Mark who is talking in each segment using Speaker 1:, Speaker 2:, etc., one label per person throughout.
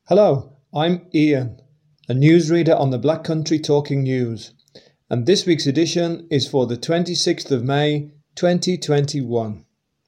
Speaker 1: Hello, I'm Ian, a newsreader on the Black Country Talking News, and this week's edition is for the 26th of May 2021.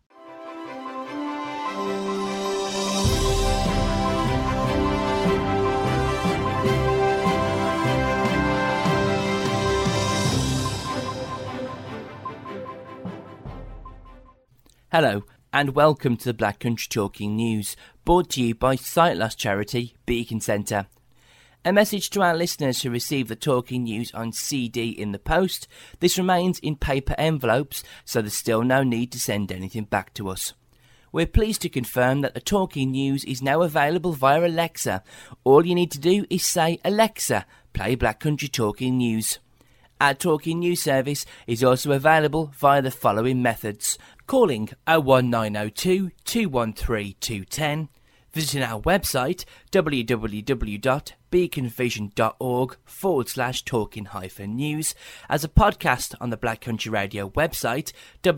Speaker 2: Hello and welcome to the Black Country Talking News, brought to you by sight loss charity Beacon Centre. A message to our listeners who receive the Talking News on CD in the post: this remains in paper envelopes, so there's still no need to send anything back to us. We're pleased to confirm that the Talking News is now available via Alexa. All you need to do is say, "Alexa, play Black Country Talking News." Our Talking News service is also available via the following methods: calling 01902 213 210, visiting our website www.beaconvision.org/talking-news, as a podcast on the Black Country Radio website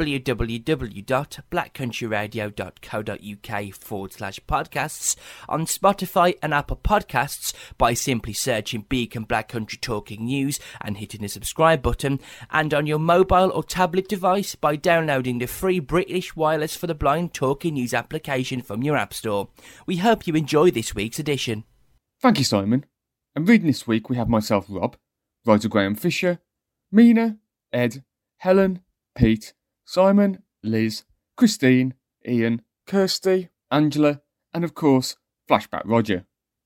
Speaker 2: www.blackcountryradio.co.uk/podcasts, on Spotify and Apple Podcasts by simply searching Beacon Black Country Talking News and hitting the subscribe button, and on your mobile or tablet device by downloading the free British Wireless for the Blind Talking News application from your App Store. We hope you enjoy this week's edition.
Speaker 3: Thank you, Simon. And reading this week we have myself, Rob, writer Graham Fisher, Mina, Ed, Helen, Pete, Simon, Liz, Christine, Ian, Kirsty, Angela, and of course, Flashback Roger.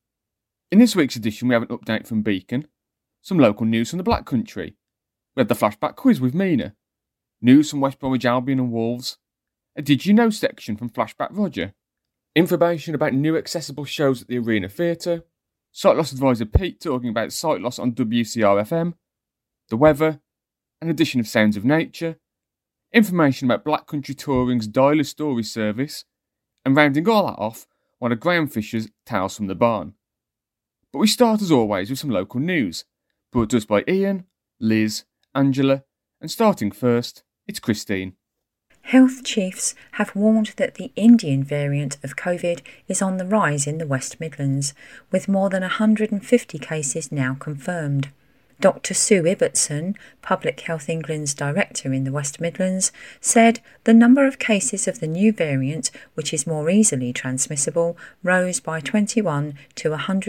Speaker 3: In this week's edition we have an update from Beacon, some local news from the Black Country, we have the Flashback quiz with Mina, news from West Bromwich Albion and Wolves, a Did You Know section from Flashback Roger, information about new accessible shows at the Arena Theatre, sight loss advisor Pete talking about sight loss on WCR-FM, the weather, an edition of Sounds of Nature, information about Black Country Touring's Dialer Story service, and rounding all that off, one of Graham Fisher's Tales from the Barn. But we start as always with some local news, brought to us by Ian, Liz, Angela, and starting first, it's Christine.
Speaker 4: Health chiefs have warned that the Indian variant of COVID is on the rise in the West Midlands, with more than 150 cases now confirmed. Dr Sue Ibbotson, Public Health England's director in the West Midlands, said the number of cases of the new variant, which is more easily transmissible, rose by 21 to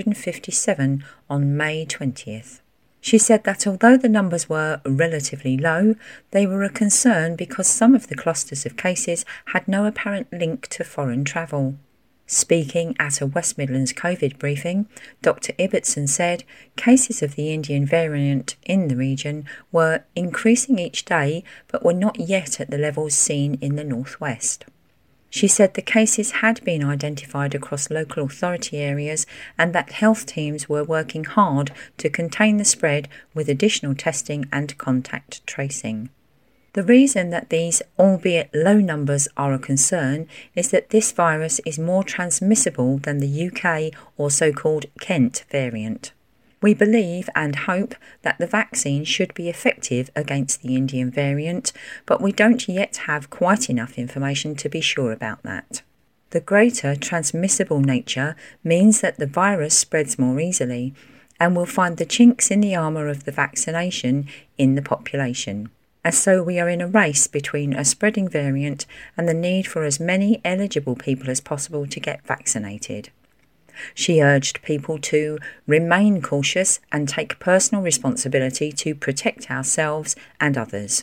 Speaker 4: 157 on May 20th. She said that although the numbers were relatively low, they were a concern because some of the clusters of cases had no apparent link to foreign travel. Speaking at a West Midlands COVID briefing, Dr Ibbotson said cases of the Indian variant in the region were increasing each day but were not yet at the levels seen in the northwest. She said the cases had been identified across local authority areas and that health teams were working hard to contain the spread with additional testing and contact tracing. The reason that these, albeit low numbers, are a concern is that this virus is more transmissible than the UK or so-called Kent variant. We believe and hope that the vaccine should be effective against the Indian variant, but we don't yet have quite enough information to be sure about that. The greater transmissible nature means that the virus spreads more easily, and will find the chinks in the armour of the vaccination in the population. And so we are in a race between a spreading variant and the need for as many eligible people as possible to get vaccinated. She urged people to remain cautious and take personal responsibility to protect ourselves and others.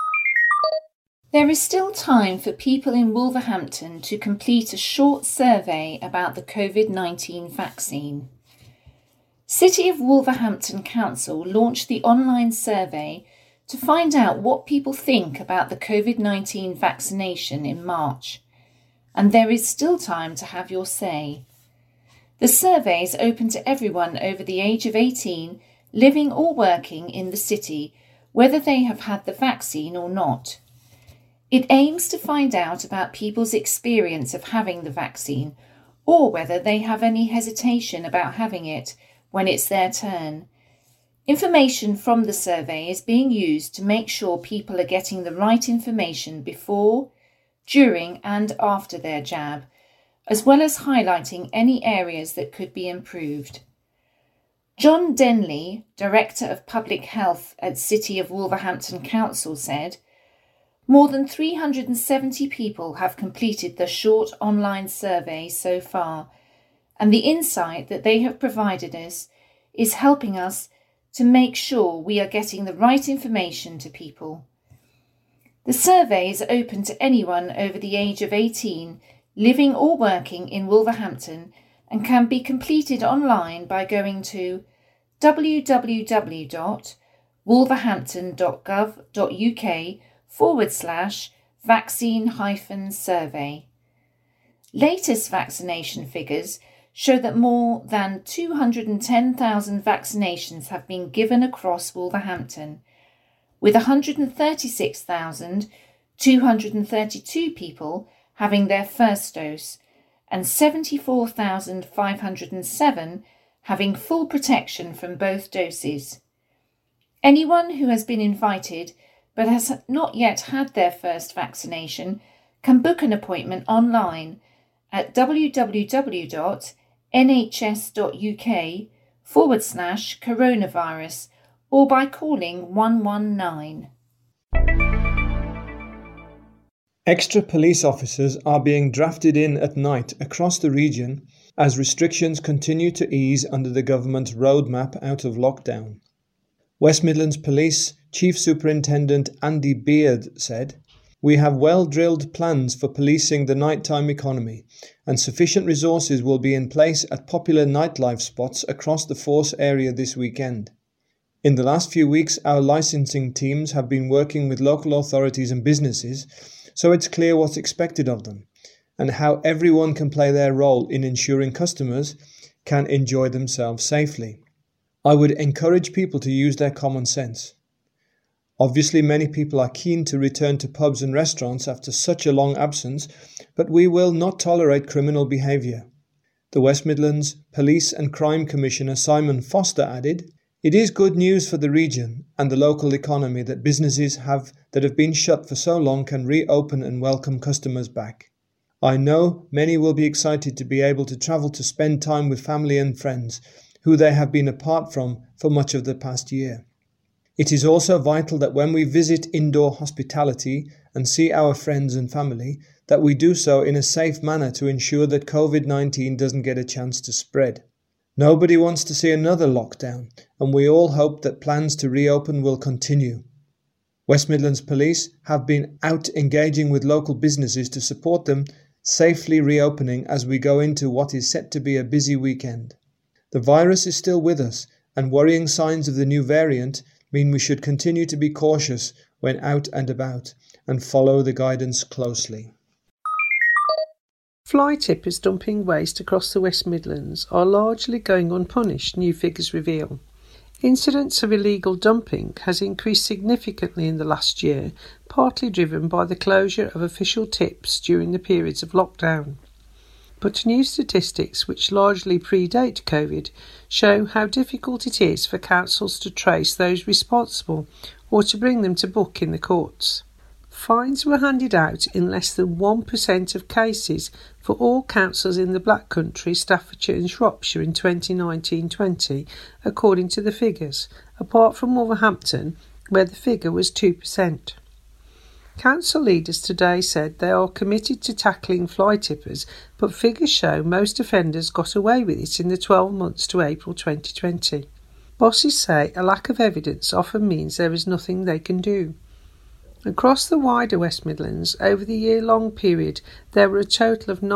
Speaker 5: There is still time for people in Wolverhampton to complete a short survey about the COVID-19 vaccine. City of Wolverhampton Council launched the online survey to find out what people think about the COVID-19 vaccination in March, and there is still time to have your say. The survey is open to everyone over the age of 18 living or working in the city, whether they have had the vaccine or not. It aims to find out about people's experience of having the vaccine, or whether they have any hesitation about having it when it's their turn. Information from the survey is being used to make sure people are getting the right information before, during and after their jab, as well as highlighting any areas that could be improved. John Denley, Director of Public Health at City of Wolverhampton Council, said, "More than 370 people have completed the short online survey so far, and the insight that they have provided us is helping us to make sure we are getting the right information to people. The survey is open to anyone over the age of 18 living or working in Wolverhampton and can be completed online by going to www.wolverhampton.gov.uk/vaccine-survey. Latest vaccination figures show that more than 210,000 vaccinations have been given across Wolverhampton, with 136,232 people having their first dose and 74,507 having full protection from both doses. Anyone who has been invited but has not yet had their first vaccination can book an appointment online at www.nhs.uk/coronavirus or by calling 119.
Speaker 1: Extra police officers are being drafted in at night across the region as restrictions continue to ease under the government's roadmap out of lockdown. West Midlands Police Chief Superintendent Andy Beard said, "We have well-drilled plans for policing the nighttime economy, and sufficient resources will be in place at popular nightlife spots across the Force area this weekend. In the last few weeks, our licensing teams have been working with local authorities and businesses, so it's clear what's expected of them, and how everyone can play their role in ensuring customers can enjoy themselves safely. I would encourage people to use their common sense. Obviously, many people are keen to return to pubs and restaurants after such a long absence, but we will not tolerate criminal behaviour." The West Midlands Police and Crime Commissioner Simon Foster added, "It is good news for the region and the local economy that businesses that have been shut for so long can reopen and welcome customers back. I know many will be excited to be able to travel to spend time with family and friends who they have been apart from for much of the past year. It is also vital that when we visit indoor hospitality and see our friends and family, that we do so in a safe manner to ensure that COVID-19 doesn't get a chance to spread. Nobody wants to see another lockdown, and we all hope that plans to reopen will continue. West Midlands Police have been out engaging with local businesses to support them safely reopening as we go into what is set to be a busy weekend. The virus is still with us, and worrying signs of the new variant mean we should continue to be cautious when out and about and follow the guidance closely."
Speaker 6: Fly tippers dumping waste across the West Midlands are largely going unpunished, new figures reveal. Incidents of illegal dumping has increased significantly in the last year, partly driven by the closure of official tips during the periods of lockdown. But new statistics, which largely predate COVID, show how difficult it is for councils to trace those responsible or to bring them to book in the courts. Fines were handed out in less than 1% of cases for all councils in the Black Country, Staffordshire and Shropshire in 2019-20, according to the figures, apart from Wolverhampton, where the figure was 2%. Council leaders today said they are committed to tackling fly tippers, but figures show most offenders got away with it in the 12 months to April 2020. Bosses say a lack of evidence often means there is nothing they can do. Across the wider West Midlands, over the year-long period, there were a total of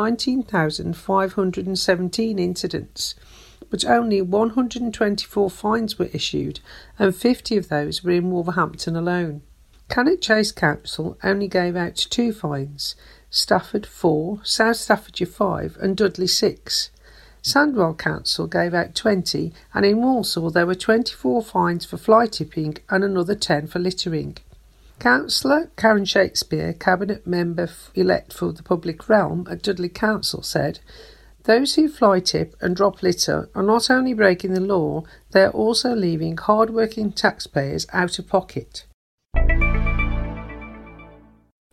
Speaker 6: 19,517 incidents, but only 124 fines were issued, and 50 of those were in Wolverhampton alone. Cannock Chase Council only gave out 2 fines, Stafford 4, South Staffordshire 5 and Dudley 6. Sandwell Council gave out 20, and in Walsall there were 24 fines for fly tipping and another 10 for littering. Councillor Karen Shakespeare, Cabinet Member-elect for the Public Realm at Dudley Council, said, "Those who fly tip and drop litter are not only breaking the law, they are also leaving hard-working taxpayers out of pocket."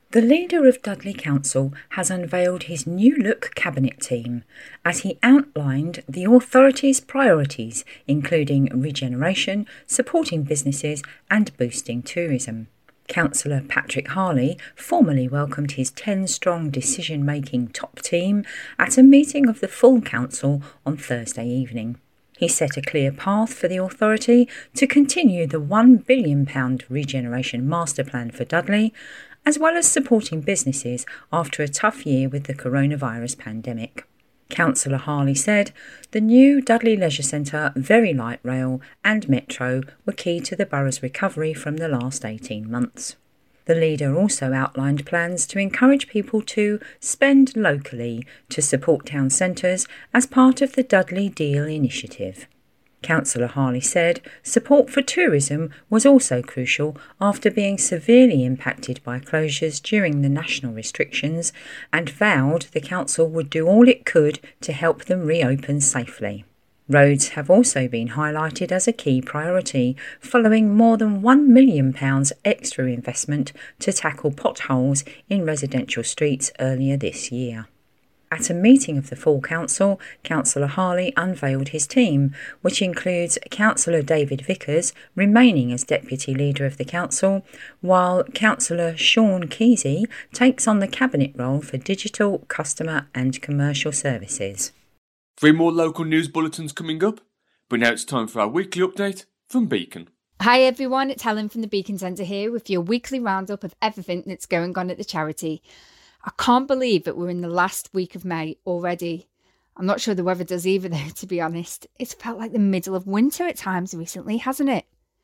Speaker 4: The leader of Dudley Council has unveiled his new look cabinet team as he outlined the authority's priorities, including regeneration, supporting businesses and boosting tourism. Councillor Patrick Harley formally welcomed his 10-strong decision-making top team at a meeting of the full council on Thursday evening. He set a clear path for the authority to continue the £1 billion regeneration master plan for Dudley, as well as supporting businesses after a tough year with the coronavirus pandemic. Councillor Harley said the new Dudley Leisure Centre, Very Light Rail and Metro were key to the borough's recovery from the last 18 months. The leader also outlined plans to encourage people to spend locally to support town centres as part of the Dudley Deal initiative. Councillor Harley said support for tourism was also crucial after being severely impacted by closures during the national restrictions and vowed the council would do all it could to help them reopen safely. Roads have also been highlighted as a key priority, following more than £1 million extra investment to tackle potholes in residential streets earlier this year. At a meeting of the full council, Councillor Harley unveiled his team, which includes Councillor David Vickers remaining as Deputy Leader of the Council, while Councillor Sean Kesey takes on the Cabinet role for Digital, Customer and Commercial Services.
Speaker 3: 3 more local news bulletins coming up, but now it's time for our weekly update from Beacon.
Speaker 7: Hi everyone, it's Helen from the Beacon Centre here with your weekly roundup of everything that's going on at the charity. I can't believe that we're in the last week of May already. I'm not sure the weather does either though, to be honest. It's felt like the middle of winter at times recently, hasn't it?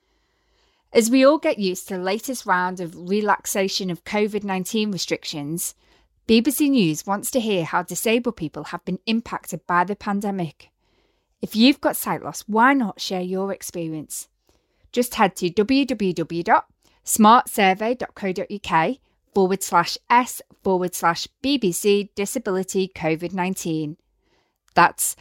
Speaker 7: As we all get used to the latest round of relaxation of COVID-19 restrictions, BBC News wants to hear how disabled people have been impacted by the pandemic. If you've got sight loss, why not share your experience? Just head to www.smartsurvey.co.uk/s/BBC Disability COVID-19. That's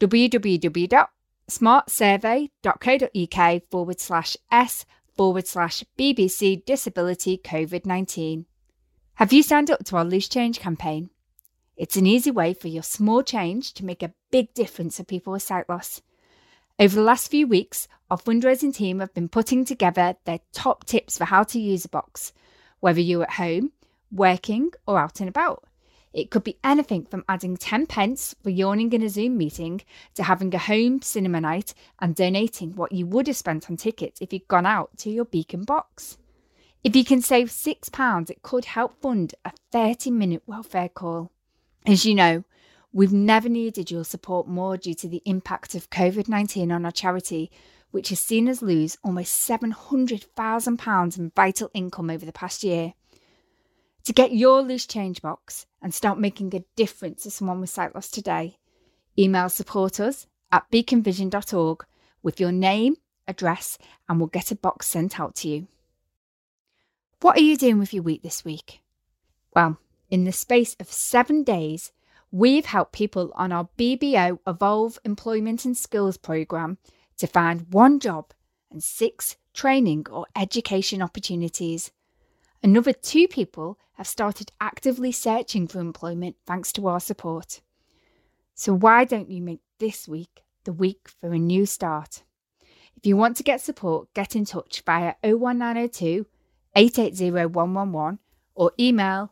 Speaker 7: www.smartsurvey.co.uk/s/BBC Disability COVID-19. Have you signed up to our Loose Change campaign? It's an easy way for your small change to make a big difference for people with sight loss. Over the last few weeks, our fundraising team have been putting together their top tips for how to use a box, whether you're at home, working or out and about. It could be anything from adding 10 pence for yawning in a Zoom meeting to having a home cinema night and donating what you would have spent on tickets if you'd gone out to your Beacon box. If you can save £6, it could help fund a 30-minute welfare call. As you know, we've never needed your support more due to the impact of COVID-19 on our charity, which has seen us lose almost £700,000 in vital income over the past year. To get your Loose Change box and start making a difference to someone with sight loss today, email supporters@beaconvision.org with your name, address, and we'll get a box sent out to you. What are you doing with your week this week? Well, in the space of 7 days, we've helped people on our BBO Evolve Employment and Skills programme to find 1 job and 6 training or education opportunities. Another 2 people have started actively searching for employment thanks to our support. So why don't you make this week the week for a new start? If you want to get support, get in touch via 01902 880 111 or email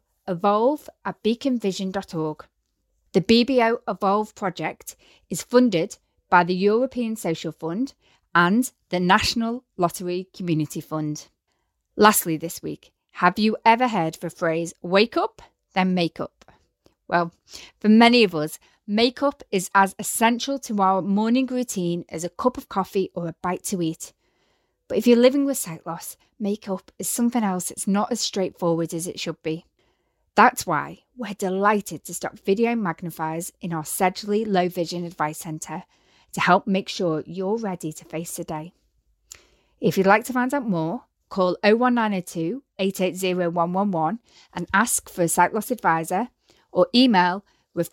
Speaker 7: evolve@beaconvision.org. The BBO Evolve project is funded by the European Social Fund and the National Lottery Community Fund. Lastly this week, have you ever heard the phrase, wake up, then make up? Well, for many of us, makeup is as essential to our morning routine as a cup of coffee or a bite to eat. But if you're living with sight loss, makeup is something else that's not as straightforward as it should be. That's why we're delighted to stock video magnifiers in our Sedgley Low Vision Advice Centre to help make sure you're ready to face the day. If you'd like to find out more, call 01902 880 111 and ask for a sight loss advisor or email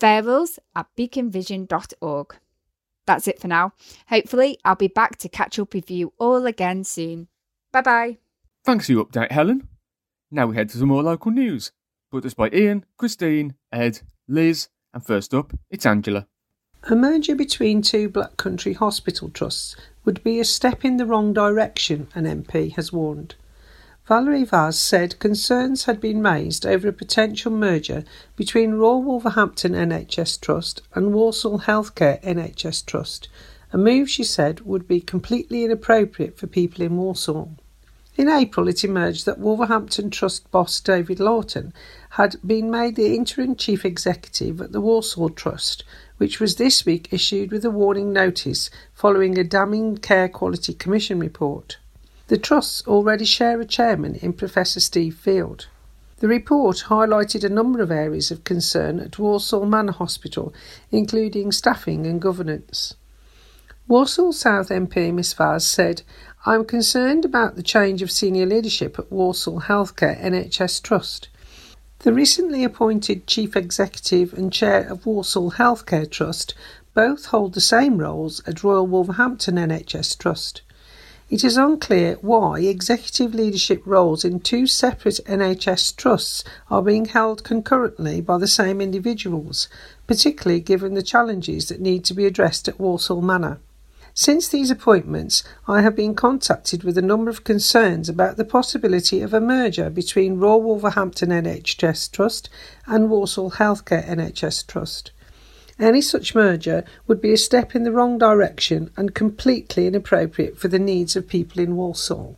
Speaker 7: referrals@beaconvision.org. That's it for now. Hopefully, I'll be back to catch up with you all again soon. Bye-bye.
Speaker 3: Thanks for your update, Helen. Now we head to some more local news. brought us by Ian, Christine, Ed, Liz, and first up, it's Angela.
Speaker 6: A merger between two Black Country hospital trusts would be a step in the wrong direction, an MP has warned. Valerie Vaz said concerns had been raised over a potential merger between Royal Wolverhampton NHS Trust and Walsall Healthcare NHS Trust, a move she said would be completely inappropriate for people in Walsall. In April, it emerged that Wolverhampton Trust boss David Lawton had been made the interim chief executive at the Walsall Trust, which was this week issued with a warning notice following a damning Care Quality Commission report. The trusts already share a chairman in Professor Steve Field. The report highlighted a number of areas of concern at Walsall Manor Hospital, including staffing and governance. Walsall South MP Miss Vaz said, "I'm concerned about the change of senior leadership at Walsall Healthcare NHS Trust. The recently appointed Chief Executive and Chair of Walsall Healthcare Trust both hold the same roles at Royal Wolverhampton NHS Trust. It is unclear why executive leadership roles in two separate NHS trusts are being held concurrently by the same individuals, particularly given the challenges that need to be addressed at Walsall Manor. Since these appointments, I have been contacted with a number of concerns about the possibility of a merger between Royal Wolverhampton NHS Trust and Walsall Healthcare NHS Trust. Any such merger would be a step in the wrong direction and completely inappropriate for the needs of people in Walsall."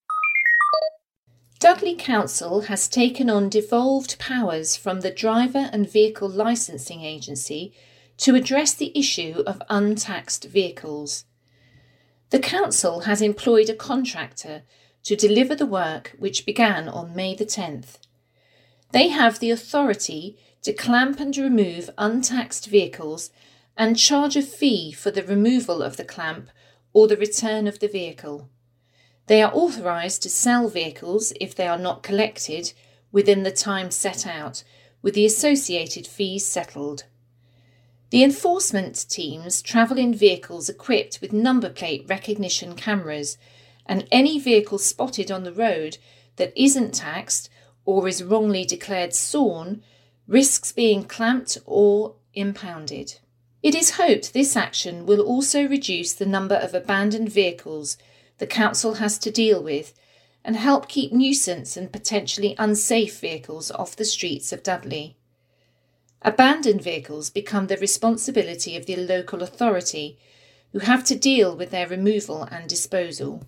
Speaker 5: Dudley Council has taken on devolved powers from the Driver and Vehicle Licensing Agency to address the issue of untaxed vehicles. The council has employed a contractor to deliver the work, which began on May the 10th. They have the authority to clamp and remove untaxed vehicles and charge a fee for the removal of the clamp or the return of the vehicle. They are authorised to sell vehicles if they are not collected within the time set out, with the associated fees settled. The enforcement teams travel in vehicles equipped with number plate recognition cameras, and any vehicle spotted on the road that isn't taxed or is wrongly declared SORN risks being clamped or impounded. It is hoped this action will also reduce the number of abandoned vehicles the council has to deal with and help keep nuisance and potentially unsafe vehicles off the streets of Dudley. Abandoned vehicles become the responsibility of the local authority, who have to deal with their removal and disposal.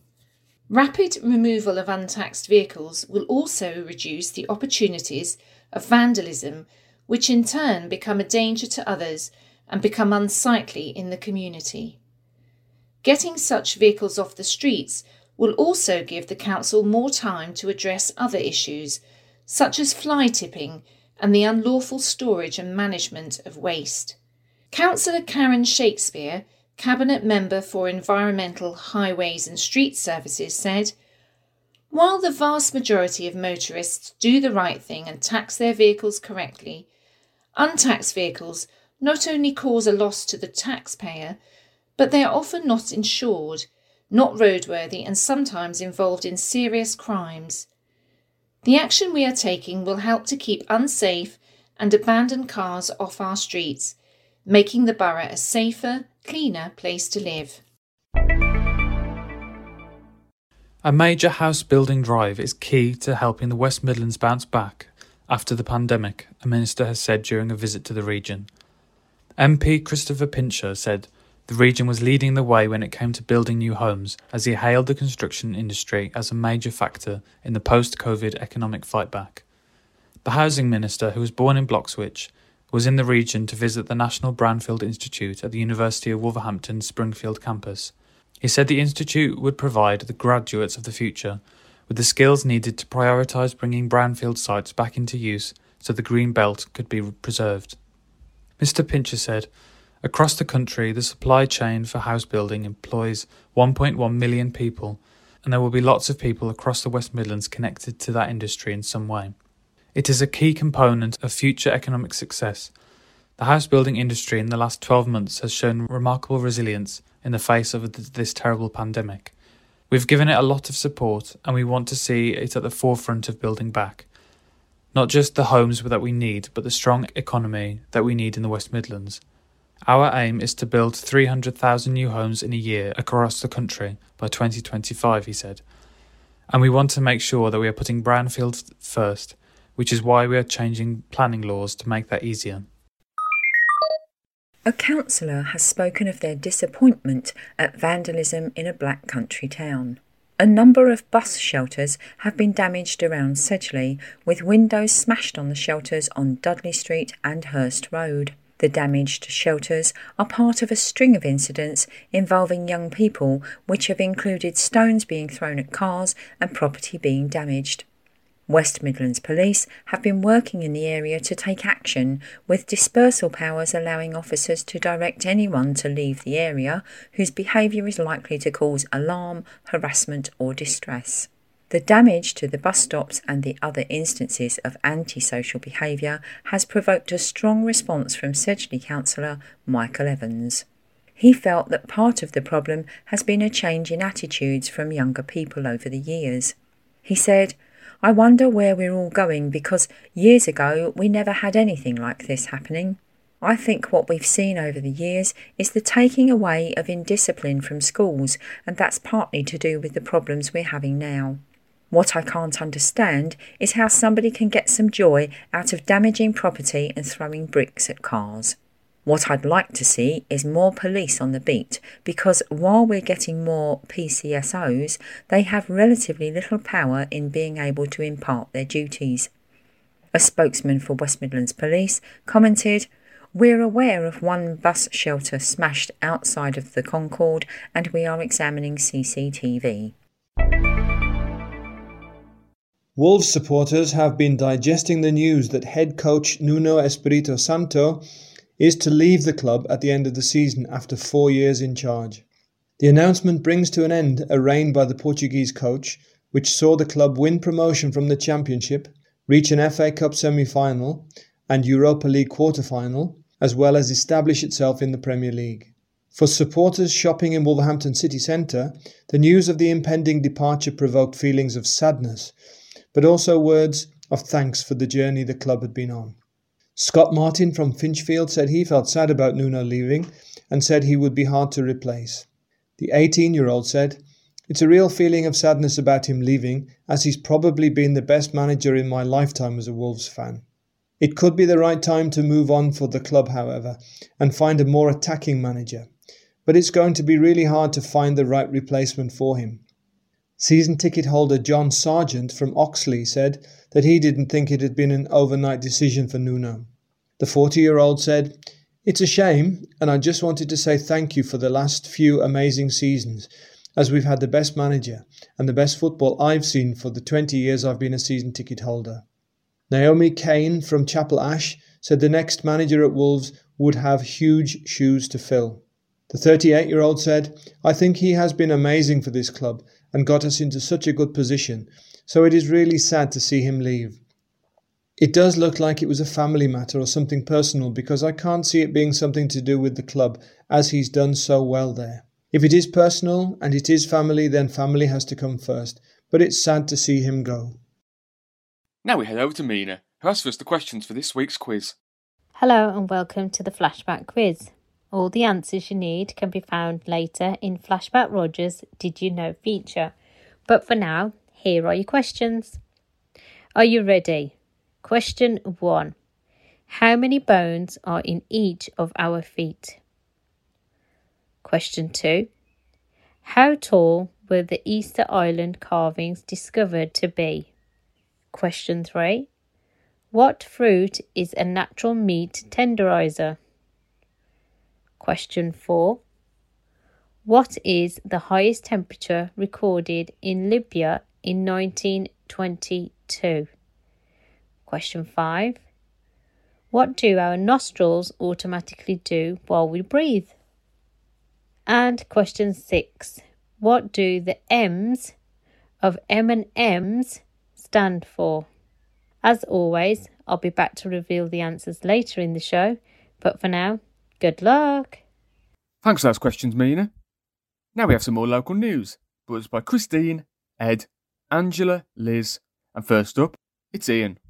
Speaker 5: Rapid removal of untaxed vehicles will also reduce the opportunities of vandalism, which in turn become a danger to others and become unsightly in the community. Getting such vehicles off the streets will also give the council more time to address other issues, such as fly tipping and the unlawful storage and management of waste. Councillor Karen Shakespeare, Cabinet Member for Environmental, Highways and Street Services, said, "While the vast majority of motorists do the right thing and tax their vehicles correctly, untaxed vehicles not only cause a loss to the taxpayer, but they are often not insured, not roadworthy and sometimes involved in serious crimes. The action we are taking will help to keep unsafe and abandoned cars off our streets, making the borough a safer, cleaner place to live."
Speaker 8: A major house building drive is key to helping the West Midlands bounce back after the pandemic, a minister has said during a visit to the region. MP Christopher Pincher said the region was leading the way when it came to building new homes, as he hailed the construction industry as a major factor in the post-COVID economic fightback. The housing minister, who was born in Bloxwich, was in the region to visit the National Brownfield Institute at the University of Wolverhampton's Springfield campus. He said the institute would provide the graduates of the future with the skills needed to prioritise bringing brownfield sites back into use so the green belt could be preserved. Mr Pincher said, "Across the country, the supply chain for house building employs 1.1 million people, and there will be lots of people across the West Midlands connected to that industry in some way. It is a key component of future economic success. The house building industry in the last 12 months has shown remarkable resilience in the face of this terrible pandemic. We've given it a lot of support and we want to see it at the forefront of building back. Not just the homes that we need, but the strong economy that we need in the West Midlands. Our aim is to build 300,000 new homes in a year across the country by 2025, he said. And we want to make sure that we are putting brownfield first, which is why we are changing planning laws to make that easier.
Speaker 4: A councillor has spoken of their disappointment at vandalism in a Black Country town. A number of bus shelters have been damaged around Sedgley, with windows smashed on the shelters on Dudley Street and Hurst Road. The damaged shelters are part of a string of incidents involving young people, which have included stones being thrown at cars and property being damaged. West Midlands Police have been working in the area to take action, with dispersal powers allowing officers to direct anyone to leave the area whose behaviour is likely to cause alarm, harassment or distress. The damage to the bus stops and the other instances of antisocial behaviour has provoked a strong response from Sedgley councillor Michael Evans. He felt that part of the problem has been a change in attitudes from younger people over the years. He said, "I wonder where we're all going, because years ago we never had anything like this happening. I think what we've seen over the years is the taking away of indiscipline from schools, and that's partly to do with the problems we're having now. What I can't understand is how somebody can get some joy out of damaging property and throwing bricks at cars. What I'd like to see is more police on the beat, because while we're getting more PCSOs, they have relatively little power in being able to impart their duties." A spokesman for West Midlands Police commented, "We're aware of one bus shelter smashed outside of the Concord, and we are examining CCTV.
Speaker 1: Wolves supporters have been digesting the news that head coach Nuno Espirito Santo is to leave the club at the end of the season after 4 years in charge. The announcement brings to an end a reign by the Portuguese coach, which saw the club win promotion from the Championship, reach an FA Cup semi-final and Europa League quarter-final, as well as establish itself in the Premier League. For supporters shopping in Wolverhampton city centre, the news of the impending departure provoked feelings of sadness, but also words of thanks for the journey the club had been on. Scott Martin from Finchfield said he felt sad about Nuno leaving and said he would be hard to replace. The 18-year-old said, "It's a real feeling of sadness about him leaving, as he's probably been the best manager in my lifetime as a Wolves fan. It could be the right time to move on for the club, however, and find a more attacking manager. But it's going to be really hard to find the right replacement for him." Season ticket holder John Sargent from Oxley said that he didn't think it had been an overnight decision for Nuno. The 40-year-old said, "It's a shame, and I just wanted to say thank you for the last few amazing seasons, as we've had the best manager and the best football I've seen for the 20 years I've been a season ticket holder." Naomi Kane from Chapel Ash said the next manager at Wolves would have huge shoes to fill. The 38-year-old said, "I think he has been amazing for this club and got us into such a good position, so it is really sad to see him leave. It does look like it was a family matter or something personal, because I can't see it being something to do with the club, as he's done so well there. If it is personal and it is family, then family has to come first, but it's sad to see him go."
Speaker 3: Now we head over to Mina, who has for us the questions for this week's quiz.
Speaker 9: Hello and welcome to the Flashback Quiz. All the answers you need can be found later in Flashback Roger's Did You Know feature. But for now, here are your questions. Are you ready? Question 1. How many bones are in each of our feet? Question 2. How tall were the Easter Island carvings discovered to be? Question 3. What fruit is a natural meat tenderizer? Question 4. What is the highest temperature recorded in Libya in 1922? Question 5. What do our nostrils automatically do while we breathe? And question 6. What do the M's of M&M's stand for? As always, I'll be back to reveal the answers later in the show, but for now, good luck!
Speaker 3: Thanks for those questions, Mina. Now we have some more local news, brought us by Christine, Ed, Angela, Liz, and first up, it's Ian.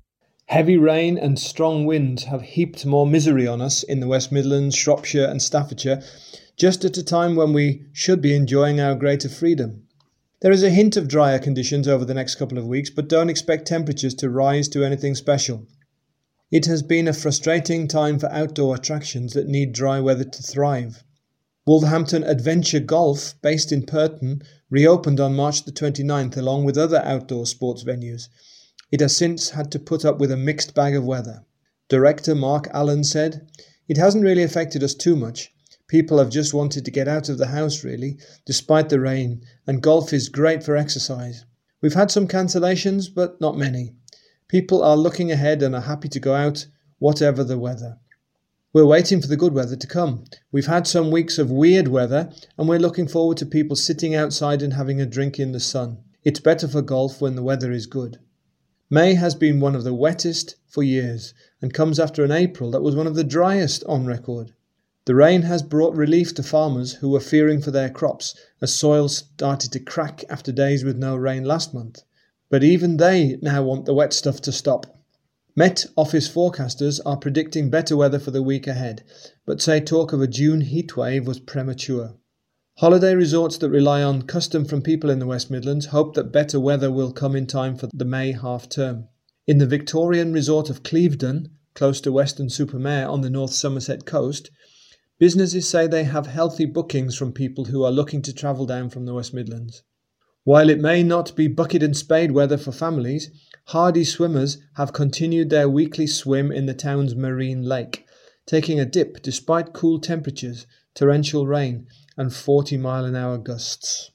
Speaker 1: Heavy rain and strong winds have heaped more misery on us in the West Midlands, Shropshire and Staffordshire, just at a time when we should be enjoying our greater freedom. There is a hint of drier conditions over the next couple of weeks, but don't expect temperatures to rise to anything special. It has been a frustrating time for outdoor attractions that need dry weather to thrive. Wolverhampton Adventure Golf, based in Purton, reopened on March the 29th along with other outdoor sports venues. It has since had to put up with a mixed bag of weather. Director Mark Allen said, "It hasn't really affected us too much. People have just wanted to get out of the house really, despite the rain, and golf is great for exercise. We've had some cancellations, but not many. People are looking ahead and are happy to go out, whatever the weather. We're waiting for the good weather to come. We've had some weeks of weird weather, and we're looking forward to people sitting outside and having a drink in the sun. It's better for golf when the weather is good." May has been one of the wettest for years, and comes after an April that was one of the driest on record. The rain has brought relief to farmers who were fearing for their crops as soil started to crack after days with no rain last month. But even they now want the wet stuff to stop. Met Office forecasters are predicting better weather for the week ahead, but say talk of a June heatwave was premature. Holiday resorts that rely on custom from people in the West Midlands hope that better weather will come in time for the May half-term. In the Victorian resort of Clevedon, close to Weston-super-Mare on the North Somerset coast, businesses say they have healthy bookings from people who are looking to travel down from the West Midlands. While it may not be bucket and spade weather for families, hardy swimmers have continued their weekly swim in the town's marine lake, taking a dip despite cool temperatures, torrential rain and 40-mile-an-hour gusts.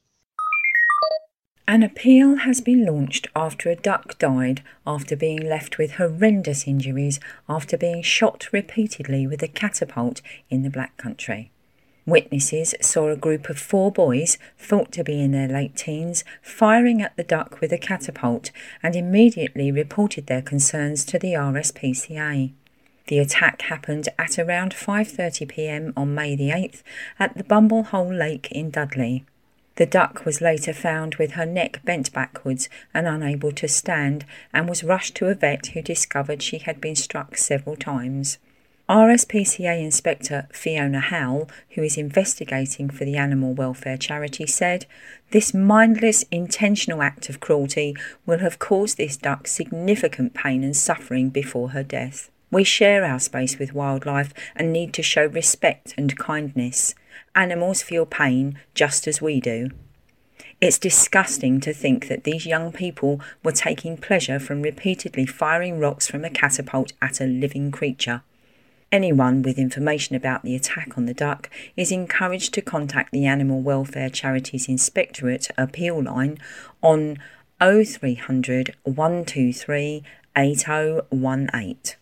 Speaker 4: An appeal has been launched after a duck died after being left with horrendous injuries after being shot repeatedly with a catapult in the Black Country. Witnesses saw a group of 4 boys, thought to be in their late teens, firing at the duck with a catapult and immediately reported their concerns to the RSPCA. The attack happened at around 5:30 p.m. on May the 8th at the Bumblehole Lake in Dudley. The duck was later found with her neck bent backwards and unable to stand and was rushed to a vet who discovered she had been struck several times. RSPCA Inspector Fiona Howell, who is investigating for the animal welfare charity, said, "This mindless, intentional act of cruelty will have caused this duck significant pain and suffering before her death. We share our space with wildlife and need to show respect and kindness. Animals feel pain just as we do. It's disgusting to think that these young people were taking pleasure from repeatedly firing rocks from a catapult at a living creature. Anyone with information about the attack on the duck is encouraged to contact the Animal Welfare Charities Inspectorate appeal line on 0300 123 8018.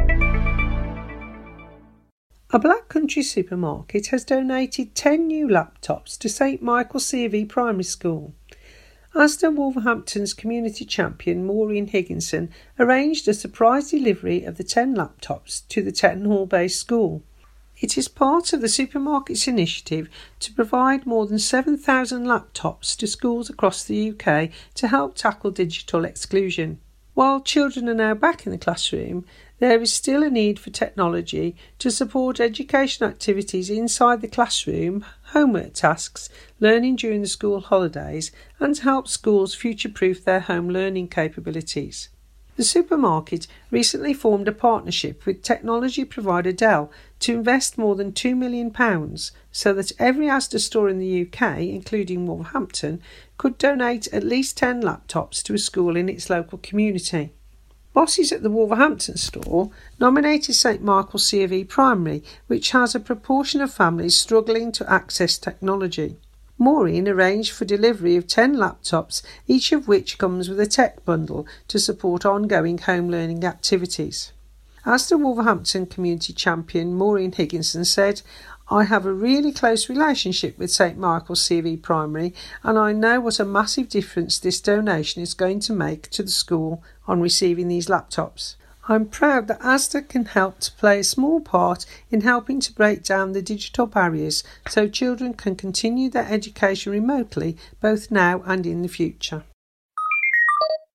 Speaker 6: A Black Country supermarket has donated 10 new laptops to St Michael C.V. Primary School. Asda Wolverhampton's community champion Maureen Higginson arranged a surprise delivery of the 10 laptops to the Tetton Hall-based school. It is part of the supermarket's initiative to provide more than 7,000 laptops to schools across the UK to help tackle digital exclusion. While children are now back in the classroom, there is still a need for technology to support education activities inside the classroom, homework tasks, learning during the school holidays, and to help schools future-proof their home learning capabilities. The supermarket recently formed a partnership with technology provider Dell to invest more than £2 million so that every Asda store in the UK, including Wolverhampton, could donate at least 10 laptops to a school in its local community. Bosses at the Wolverhampton store nominated St Michael C.V. Primary, which has a proportion of families struggling to access technology. Maureen arranged for delivery of 10 laptops, each of which comes with a tech bundle to support ongoing home learning activities. As the Wolverhampton community champion Maureen Higginson said, "I have a really close relationship with St Michael C.V. Primary and I know what a massive difference this donation is going to make to the school on receiving these laptops. I'm proud that Asda can help to play a small part in helping to break down the digital barriers so children can continue their education remotely both now and in the future."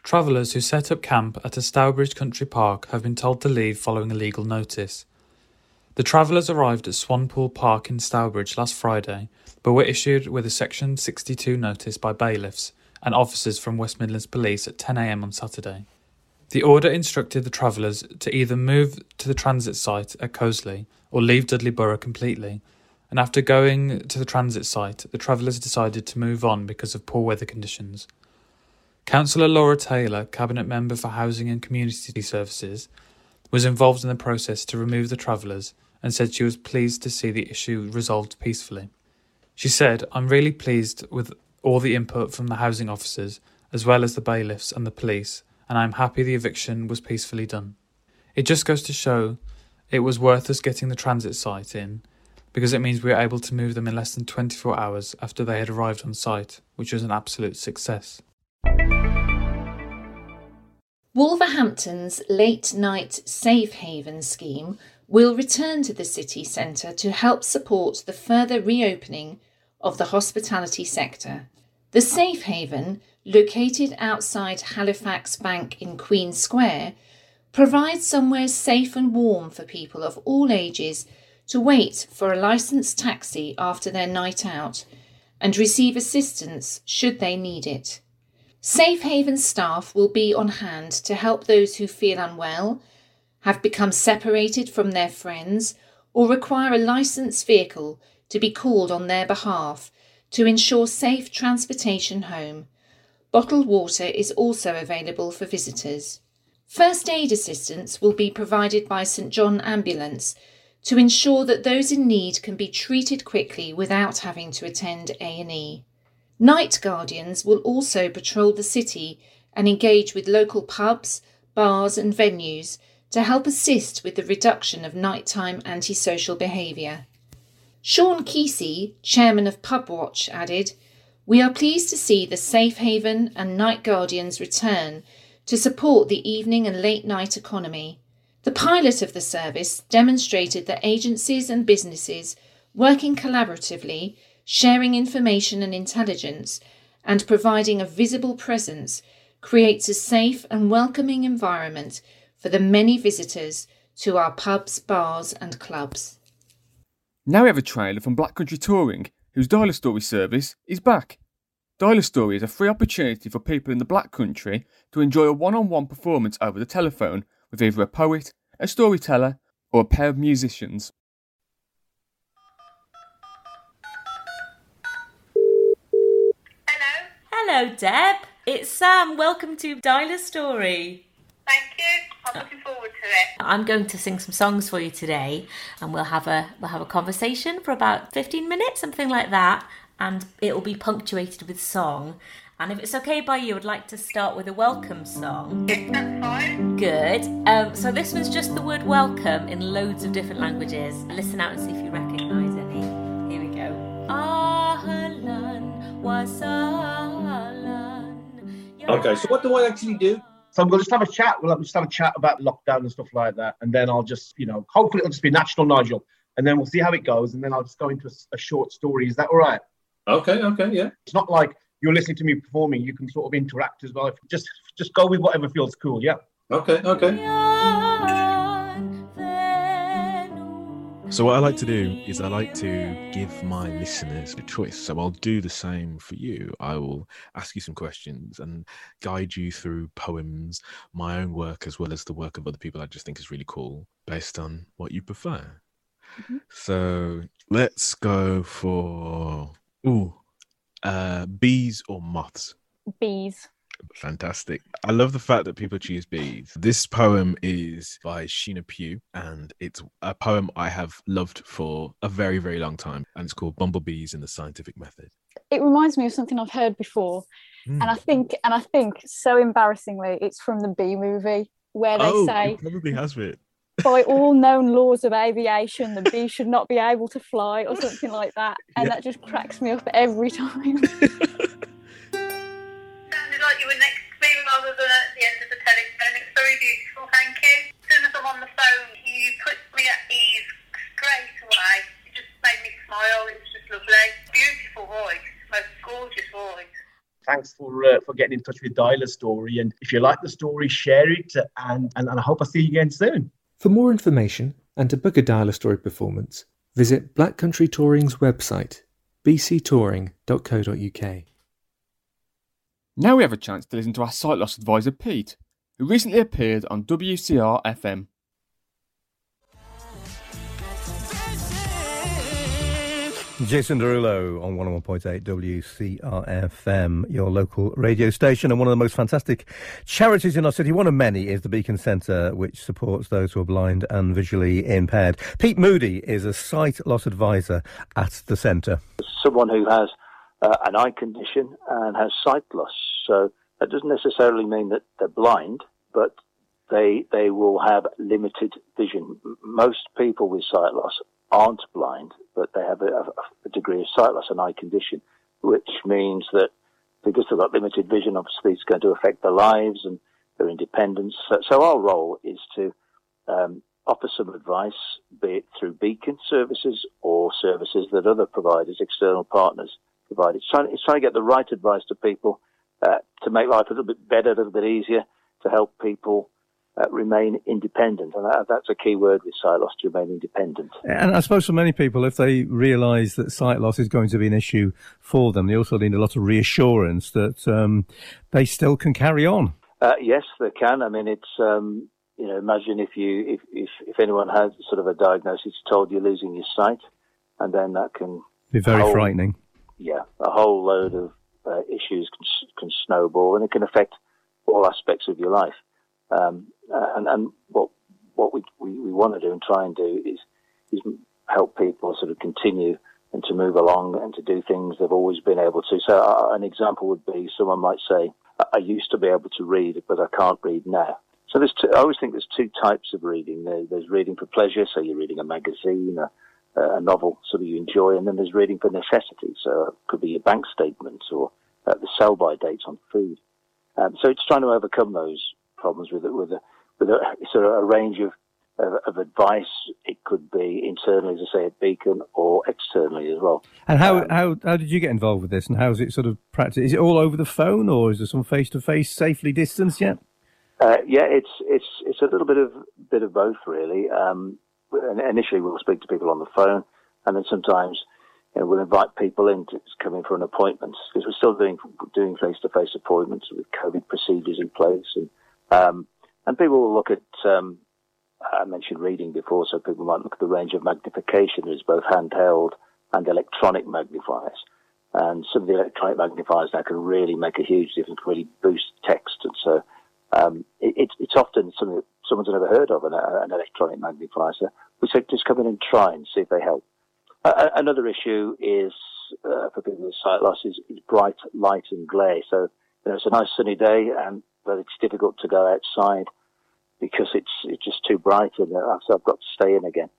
Speaker 8: Travellers who set up camp at a Stourbridge Country Park have been told to leave following a legal notice. The travellers arrived at Swanpool Park in Stourbridge last Friday, but were issued with a Section 62 notice by bailiffs and officers from West Midlands Police at 10 a.m. on Saturday. The order instructed the travellers to either move to the transit site at Coseley or leave Dudley Borough completely, and after going to the transit site, the travellers decided to move on because of poor weather conditions. Councillor Laura Taylor, Cabinet Member for Housing and Community Services, was involved in the process to remove the travellers and said she was pleased to see the issue resolved peacefully. She said, "I'm really pleased with all the input from the housing officers, as well as the bailiffs and the police, and I'm happy the eviction was peacefully done. It just goes to show it was worth us getting the transit site in, because it means we were able to move them in less than 24 hours after they had arrived on site, which was an absolute success."
Speaker 5: Wolverhampton's late night safe haven scheme will return to the city centre to help support the further reopening of the hospitality sector. The safe haven, located outside Halifax Bank in Queen Square, provides somewhere safe and warm for people of all ages to wait for a licensed taxi after their night out and receive assistance should they need it. Safe haven staff will be on hand to help those who feel unwell, have become separated from their friends, or require a licensed vehicle to be called on their behalf to ensure safe transportation home. Bottled water is also available for visitors. First aid assistance will be provided by St John Ambulance to ensure that those in need can be treated quickly without having to attend A&E. Night guardians will also patrol the city and engage with local pubs, bars and venues to help assist with the reduction of nighttime antisocial behaviour. Sean Kesey, chairman of Pubwatch, added, "We are pleased to see the Safe Haven and Night Guardians return to support the evening and late night economy. The pilot of the service demonstrated that agencies and businesses working collaboratively, sharing information and intelligence, and providing a visible presence creates a safe and welcoming environment for the many visitors to our pubs, bars and clubs."
Speaker 3: Now we have a trailer from Black Country Touring, whose Dial a Story service is back. Dial a Story is a free opportunity for people in the Black Country to enjoy a one-on-one performance over the telephone with either a poet, a storyteller or a pair of musicians.
Speaker 10: Hello, Deb. It's Sam. Welcome to Dial a Story.
Speaker 11: Thank you. I'm looking forward to it.
Speaker 10: I'm going to sing some songs for you today, and we'll have a conversation for about 15 minutes, something like that, and it will be punctuated with song. And if it's okay by you, I'd like to start with a welcome song.
Speaker 11: Yes, that's fine.
Speaker 10: Good. So this one's just the word welcome in loads of different languages. Listen out and see if you recognise any. Here we go. Ahlan wa sahlan.
Speaker 12: Okay, so what do I actually do?
Speaker 13: So we'll just have a chat. We'll just have a chat about lockdown and stuff like that. And then I'll just, hopefully it'll just be natural, Nigel. And then we'll see how it goes. And then I'll just go into a short story. Is that all right?
Speaker 12: Okay, yeah.
Speaker 13: It's not like you're listening to me performing. You can sort of interact as well. Just go with whatever feels cool, yeah?
Speaker 12: Okay.
Speaker 14: So what I like to do is I like to give my listeners a choice. So I'll do the same for you. I will ask you some questions and guide you through poems, my own work, as well as the work of other people I just think is really cool, based on what you prefer. Mm-hmm. So let's go for bees or moths?
Speaker 15: Bees.
Speaker 14: Fantastic. I love the fact that people choose bees. This poem is by Sheena Pugh, and it's a poem I have loved for a very, very long time, and it's called Bumblebees in the Scientific Method.
Speaker 15: It reminds me of something I've heard before, and I think so embarrassingly, it's from the Bee Movie, where they say,
Speaker 14: it probably has it.
Speaker 15: By all known laws of aviation, the bee should not be able to fly, or something like that, and that just cracks me up every time.
Speaker 11: Like you were next to me rather than at the end of the telephone. It's very beautiful, thank you. As soon as I'm on the phone, you put me at ease straight away. It just made me smile. It was just lovely. Beautiful voice, most gorgeous voice.
Speaker 13: Thanks for getting in touch with Dialer Story. And if you like the story, share it. And I hope I see you again soon.
Speaker 16: For more information and to book a Dialer Story performance, visit Black Country Touring's website, bctouring.co.uk.
Speaker 3: Now we have a chance to listen to our sight loss advisor Pete, who recently appeared on WCR FM.
Speaker 17: Jason Derulo on 101.8 WCR-FM, your local radio station, and one of the most fantastic charities in our city. One of many is the Beacon Centre, which supports those who are blind and visually impaired. Pete Moody is a sight loss advisor at the centre.
Speaker 18: Someone who has an eye condition and has sight loss, so that doesn't necessarily mean that they're blind, but they will have limited vision. Most people with sight loss aren't blind, but they have a degree of sight loss, an eye condition, which means that because they've got limited vision, obviously it's going to affect their lives and their independence. So our role is to offer some advice, be it through Beacon services or services that other providers, external partners, provide. It's trying to get the right advice to people to make life a little bit better, a little bit easier, to help people remain independent. And that's a key word with sight loss, to remain independent.
Speaker 17: And I suppose for many people, if they realise that sight loss is going to be an issue for them, they also need a lot of reassurance that they still can carry on.
Speaker 18: Yes, they can. I mean, it's, imagine if anyone has sort of a diagnosis told you're losing your sight, and then that can
Speaker 17: be very frightening.
Speaker 18: Yeah, a whole load of issues can snowball, and it can affect all aspects of your life. And what we want to do and try and do is help people sort of continue and to move along and to do things they've always been able to. So an example would be someone might say, I used to be able to read, but I can't read now. So I always think there's two types of reading. There's reading for pleasure, so you're reading a magazine, a novel, so that you enjoy, and then there's reading for necessity. So it could be your bank statements or the sell-by dates on food. So it's trying to overcome those problems with a sort of a range of advice. It could be internally, as I say, at Beacon, or externally as well.
Speaker 17: And how did you get involved with this, and how is it sort of practiced? Is it all over the phone, or is there some face-to-face, safely distanced yet?
Speaker 18: Yeah, it's a little bit of both, really. Initially, we'll speak to people on the phone, and then sometimes we'll invite people in to come in for an appointment, because we're still doing face-to-face appointments with COVID procedures in place, and people will look at. I mentioned reading before, so people might look at the range of magnification. There's both handheld and electronic magnifiers, and some of the electronic magnifiers now can really make a huge difference, really boost text, and so it's often something that someone's never heard of, an electronic magnifier. So we say just come in and try and see if they help. Another issue is for people with sight loss is bright light and glare. So it's a nice sunny day, but it's difficult to go outside because it's just too bright, and so I've got to stay in again.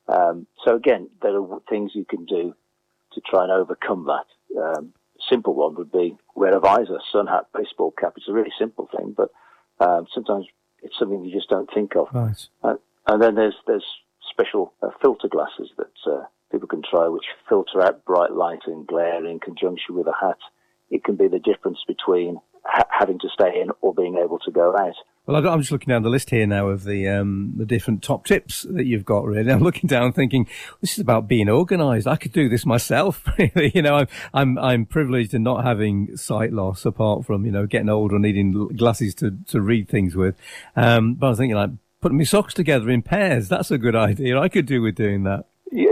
Speaker 18: So again, there are things you can do to try and overcome that. Simple one would be wear a visor, sun hat, baseball cap. It's a really simple thing, but sometimes it's something you just don't think of.
Speaker 17: Right.
Speaker 18: And then there's special filter glasses that people can try, which filter out bright light and glare in conjunction with a hat. It can be the difference between having to stay in or being able to go out.
Speaker 17: Well, I'm just looking down the list here now of the different top tips that you've got, really. I'm looking down thinking, this is about being organised. I could do this myself, really. I'm privileged in not having sight loss, apart from, getting older and needing glasses to read things with. But I was thinking, like, putting my socks together in pairs, that's a good idea. I could do with doing that.
Speaker 18: Yeah,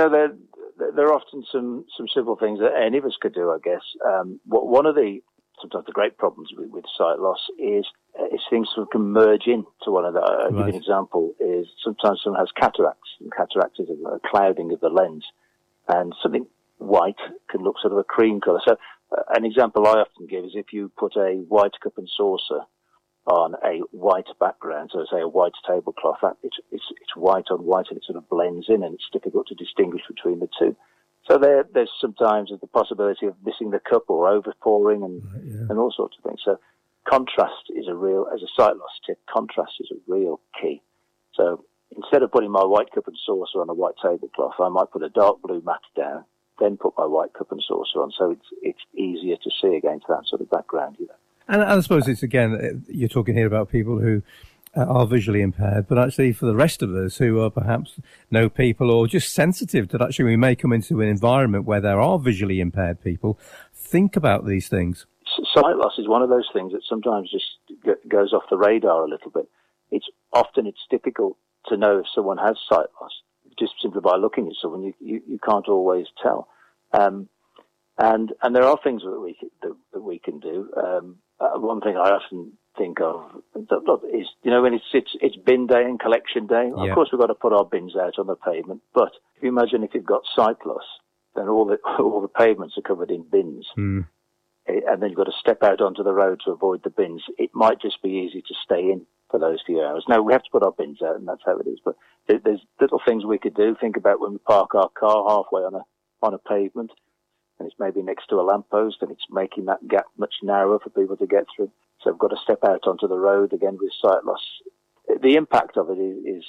Speaker 18: there are often some simple things that any of us could do, I guess. One of sometimes the great problems with sight loss is things sort of can merge into one another. I'll give you an example is sometimes someone has cataracts, and cataracts is a clouding of the lens, and something white can look sort of a cream colour. So an example I often give is if you put a white cup and saucer on a white background, so say a white tablecloth, it's white on white, and it sort of blends in, and it's difficult to distinguish between the two. So there's sometimes the possibility of missing the cup or overpouring and all sorts of things. So contrast is as a sight loss tip, contrast is a real key. So instead of putting my white cup and saucer on a white tablecloth, I might put a dark blue mat down then put my white cup and saucer on, so it's easier to see against that sort of background, you know.
Speaker 17: And I suppose it's, again, you're talking here about people who are visually impaired, but actually for the rest of us who are perhaps know people or just sensitive that actually we may come into an environment where there are visually impaired people, think about these things.
Speaker 18: Sight loss is one of those things that sometimes just goes off the radar a little bit. It's difficult to know if someone has sight loss. Just simply by looking at someone, you can't always tell. And there are things that we can do. One thing I often think of is, when it's bin day and collection day. Yeah. Of course, we've got to put our bins out on the pavement. But if you imagine if you've got sight loss, then all the pavements are covered in bins.
Speaker 17: Mm.
Speaker 18: And then you've got to step out onto the road to avoid the bins. It might just be easy to stay in for those few hours. No, we have to put our bins out, and that's how it is. But there's little things we could do. Think about when we park our car halfway on a pavement, and it's maybe next to a lamppost, and it's making that gap much narrower for people to get through. So we've got to step out onto the road again with sight loss. The impact of it is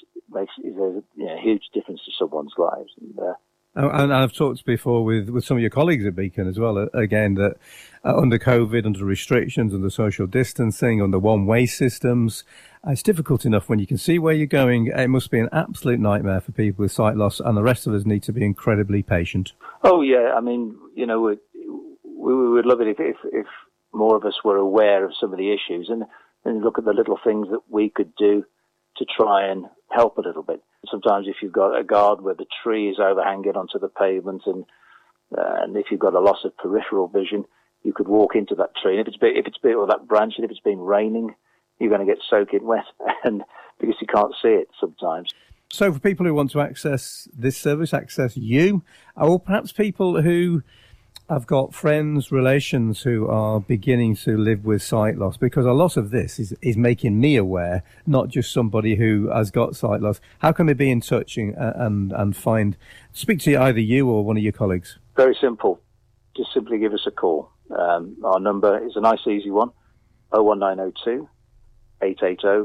Speaker 18: a huge difference to someone's lives.
Speaker 17: And I've talked before with some of your colleagues at Beacon as well, again, that under COVID, under restrictions, under social distancing, under one-way systems, it's difficult enough when you can see where you're going. It must be an absolute nightmare for people with sight loss, and the rest of us need to be incredibly patient.
Speaker 18: Oh, yeah. I mean, we would love it if more of us were aware of some of the issues and look at the little things that we could do to try and help a little bit. Sometimes if you've got a guard where the tree is overhanging onto the pavement and if you've got a loss of peripheral vision, you could walk into that tree. And if it's big or that branch, and if it's been raining, you're going to get soaking wet and because you can't see it sometimes.
Speaker 17: So for people who want to access this service, access you, or perhaps people who have got friends, relations who are beginning to live with sight loss, because a lot of this is making me aware, not just somebody who has got sight loss. How can they be in touch and speak to either you or one of your colleagues?
Speaker 18: Very simple. Just simply give us a call. Our number is a nice, easy one, 01902 880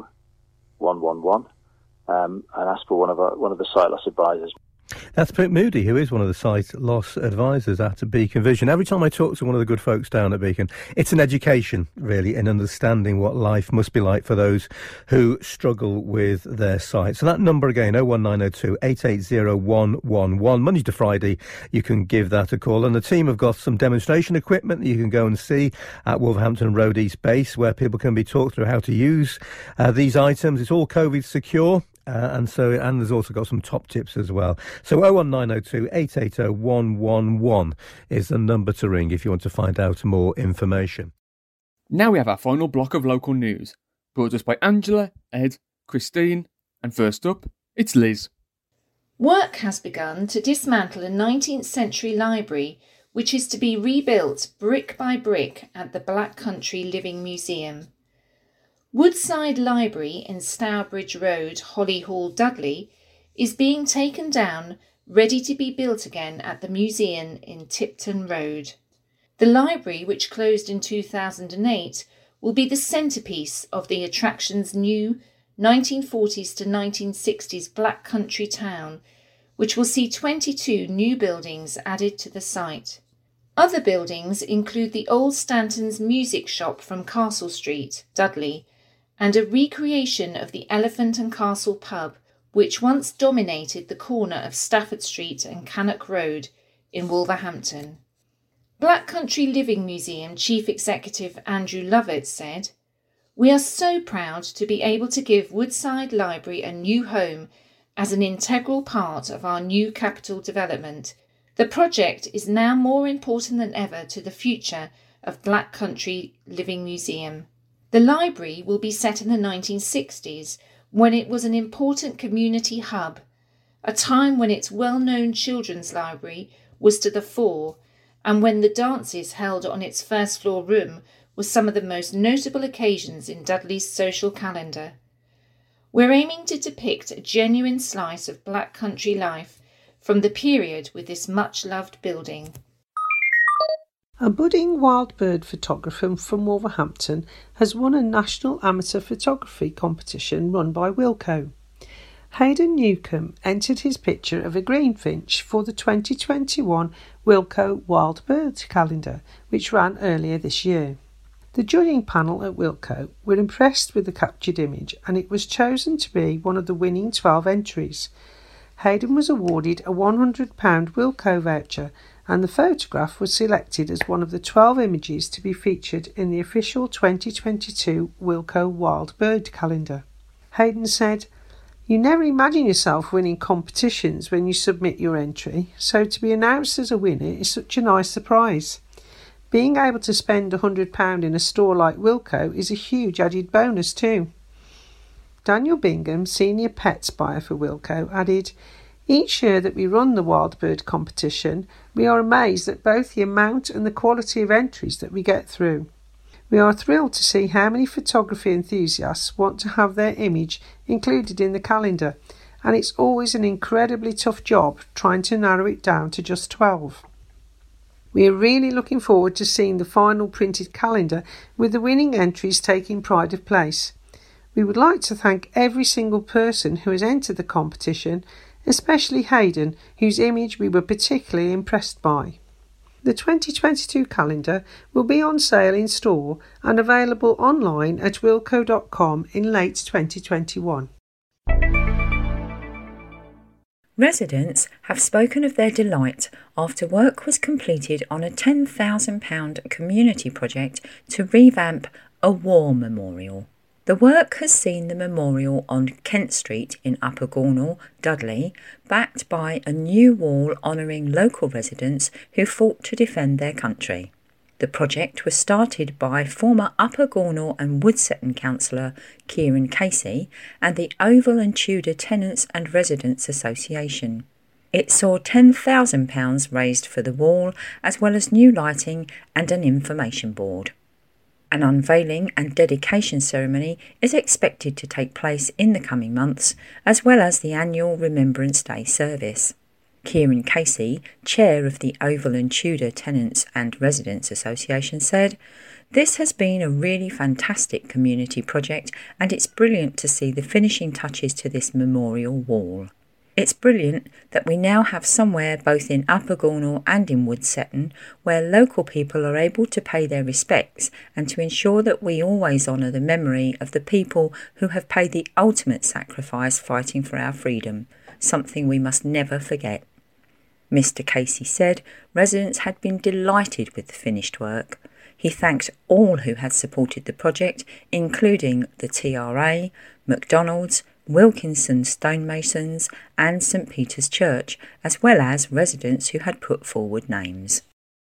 Speaker 18: 111, and ask for one of the sight loss advisors.
Speaker 17: That's Pete Moody, who is one of the sight loss advisors at Beacon Vision. Every time I talk to one of the good folks down at Beacon, it's an education, really, in understanding what life must be like for those who struggle with their sight. So that number again, 01902 880 111. Monday to Friday, you can give that a call. And the team have got some demonstration equipment that you can go and see at Wolverhampton Road East Base, where people can be talked through how to use these items. It's all COVID secure. And there's also got some top tips as well. So 01902 880 111 is the number to ring if you want to find out more information.
Speaker 3: Now we have our final block of local news, brought to us by Angela, Ed, Christine, and first up, it's Liz.
Speaker 5: Work has begun to dismantle a 19th century library, which is to be rebuilt brick by brick at the Black Country Living Museum. Woodside Library in Stourbridge Road, Hollyhall, Dudley, is being taken down, ready to be built again at the museum in Tipton Road. The library, which closed in 2008, will be the centrepiece of the attraction's new 1940s to 1960s Black Country town, which will see 22 new buildings added to the site. Other buildings include the old Stanton's Music Shop from Castle Street, Dudley, and a recreation of the Elephant and Castle pub, which once dominated the corner of Stafford Street and Cannock Road in Wolverhampton. Black Country Living Museum Chief Executive Andrew Lovett said, "We are so proud to be able to give Woodside Library a new home as an integral part of our new capital development. The project is now more important than ever to the future of Black Country Living Museum. The library will be set in the 1960s, when it was an important community hub, a time when its well-known children's library was to the fore, and when the dances held on its first-floor room were some of the most notable occasions in Dudley's social calendar. We're aiming to depict a genuine slice of Black Country life from the period with this much-loved building."
Speaker 6: A budding wild bird photographer from Wolverhampton has won a national amateur photography competition run by Wilco. Hayden Newcomb entered his picture of a greenfinch for the 2021 Wilko Wild Bird Calendar, which ran earlier this year. The judging panel at Wilko were impressed with the captured image, and it was chosen to be one of the winning 12 entries. Hayden was awarded a £100 Wilko voucher, and the photograph was selected as one of the 12 images to be featured in the official 2022 Wilko Wild Bird Calendar. Hayden said, "You never imagine yourself winning competitions when you submit your entry, so to be announced as a winner is such a nice surprise. Being able to spend £100 in a store like Wilko is a huge added bonus too." Daniel Bingham, senior pets buyer for Wilko, added, "Each year that we run the wild bird competition, we are amazed at both the amount and the quality of entries that we get through. We are thrilled to see how many photography enthusiasts want to have their image included in the calendar, and it's always an incredibly tough job trying to narrow it down to just 12. We are really looking forward to seeing the final printed calendar with the winning entries taking pride of place. We would like to thank every single person who has entered the competition, especially Hayden, whose image we were particularly impressed by." The 2022 calendar will be on sale in store and available online at wilko.com in late 2021.
Speaker 4: Residents have spoken of their delight after work was completed on a £10,000 community project to revamp a war memorial. The work has seen the memorial on Kent Street in Upper Gornal, Dudley, backed by a new wall honouring local residents who fought to defend their country. The project was started by former Upper Gornal and Woodsetton councillor Kieran Casey and the Oval and Tudor Tenants and Residents Association. It saw £10,000 raised for the wall, as well as new lighting and an information board. An unveiling and dedication ceremony is expected to take place in the coming months, as well as the annual Remembrance Day service. Kieran Casey, chair of the Oval and Tudor Tenants and Residents Association, said, "This has been a really fantastic community project, and it's brilliant to see the finishing touches to this memorial wall. It's brilliant that we now have somewhere both in Upper Gornal and in Woodsetton where local people are able to pay their respects and to ensure that we always honour the memory of the people who have paid the ultimate sacrifice fighting for our freedom, something we must never forget." Mr. Casey said residents had been delighted with the finished work. He thanked all who had supported the project, including the TRA, McDonald's, Wilkinson Stonemasons and St Peter's Church, as well as residents who had put forward names.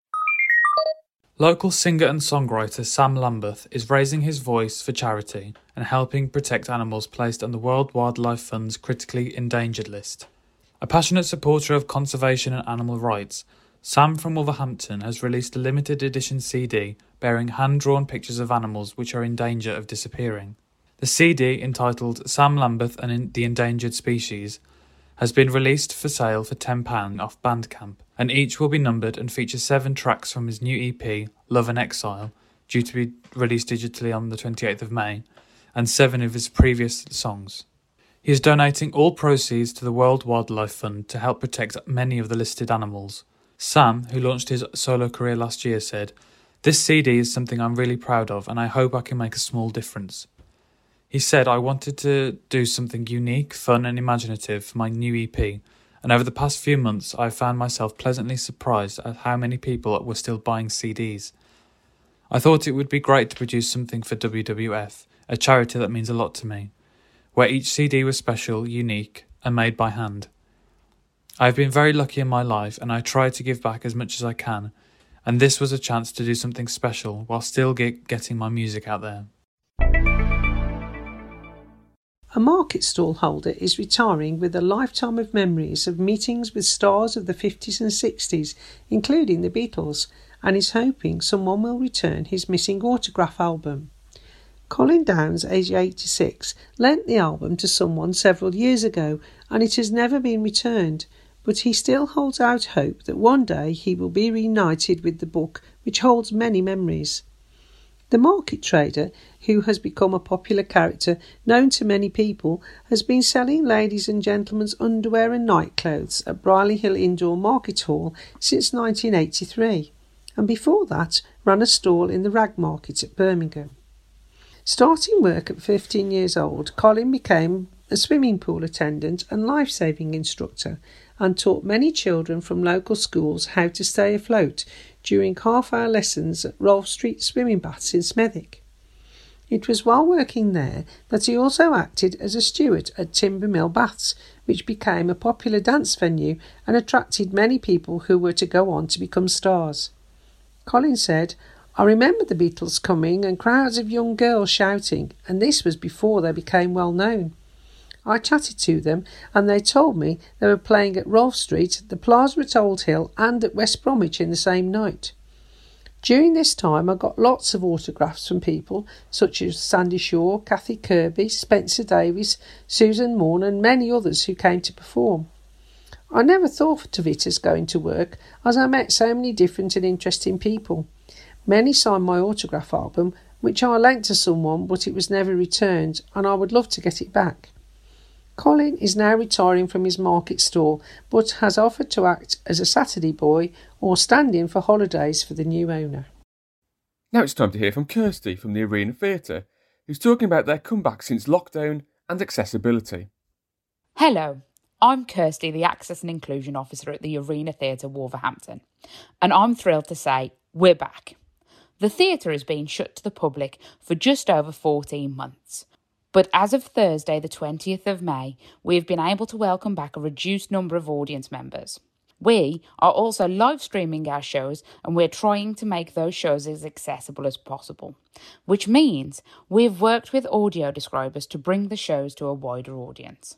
Speaker 8: Local singer and songwriter Sam Lambeth is raising his voice for charity and helping protect animals placed on the World Wildlife Fund's critically endangered list. A passionate supporter of conservation and animal rights, Sam from Wolverhampton has released a limited edition CD bearing hand-drawn pictures of animals which are in danger of disappearing. The CD, entitled Sam Lambeth and the Endangered Species, has been released for sale for £10 off Bandcamp, and each will be numbered and feature 7 tracks from his new EP, Love and Exile, due to be released digitally on the 28th of May, and 7 of his previous songs. He is donating all proceeds to the World Wildlife Fund to help protect many of the listed animals. Sam, who launched his solo career last year, said, "This CD is something I'm really proud of, and I hope I can make a small difference." He said, "I wanted to do something unique, fun and imaginative for my new EP, and over the past few months I found myself pleasantly surprised at how many people were still buying CDs. I thought it would be great to produce something for WWF, a charity that means a lot to me, where each CD was special, unique and made by hand. I've been very lucky in my life and I try to give back as much as I can, and this was a chance to do something special while still getting my music out there."
Speaker 6: A market stall holder is retiring with a lifetime of memories of meetings with stars of the 50s and 60s, including the Beatles, and is hoping someone will return his missing autograph album. Colin Downs, aged 86, lent the album to someone several years ago, and it has never been returned, but he still holds out hope that one day he will be reunited with the book, which holds many memories. The market trader, who has become a popular character known to many people, has been selling ladies' and gentlemen's underwear and nightclothes at Brierley Hill Indoor Market Hall since 1983, and before that ran a stall in the Rag Market at Birmingham. Starting work at 15 years old, Colin became a swimming pool attendant and life-saving instructor, and taught many children from local schools how to stay afloat during half-hour lessons at Rolfe Street Swimming Baths in Smethwick. It was while working there that he also acted as a steward at Timber Mill Baths, which became a popular dance venue and attracted many people who were to go on to become stars. Colin said, "I remember the Beatles coming and crowds of young girls shouting, and this was before they became well known. I chatted to them and they told me they were playing at Rolfe Street, the Plaza at Old Hill and at West Bromwich in the same night. During this time I got lots of autographs from people such as Sandy Shaw, Kathy Kirby, Spencer Davies, Susan Morn and many others who came to perform. I never thought of it as going to work, as I met so many different and interesting people. Many signed my autograph album, which I lent to someone but it was never returned, and I would love to get it back." Colin is now retiring from his market stall, but has offered to act as a Saturday boy or stand in for holidays for the new owner.
Speaker 3: Now it's time to hear from Kirsty from the Arena Theatre, who's talking about their comeback since lockdown and accessibility.
Speaker 19: Hello, I'm Kirsty, the Access and Inclusion Officer at the Arena Theatre, Wolverhampton, and I'm thrilled to say we're back. The theatre has been shut to the public for just over 14 months. But as of Thursday, the 20th of May, we have been able to welcome back a reduced number of audience members. We are also live streaming our shows, and we're trying to make those shows as accessible as possible, which means we've worked with audio describers to bring the shows to a wider audience.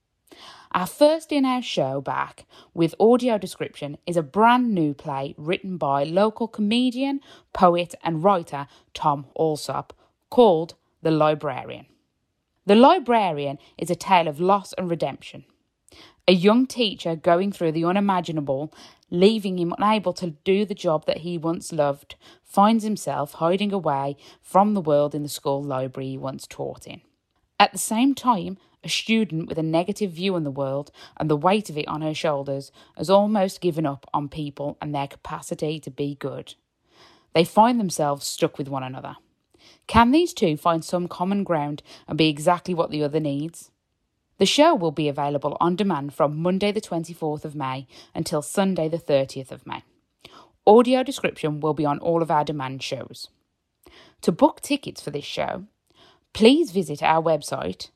Speaker 19: Our first in-house show back with audio description is a brand new play written by local comedian, poet and writer Tom Alsop called The Librarian. The Librarian is a tale of loss and redemption. A young teacher going through the unimaginable, leaving him unable to do the job that he once loved, finds himself hiding away from the world in the school library he once taught in. At the same time, a student with a negative view on the world and the weight of it on her shoulders has almost given up on people and their capacity to be good. They find themselves stuck with one another. Can these two find some common ground and be exactly what the other needs? The show will be available on demand from Monday the 24th of May until Sunday the 30th of May. Audio description will be on all of our demand shows. To book tickets for this show, please visit our website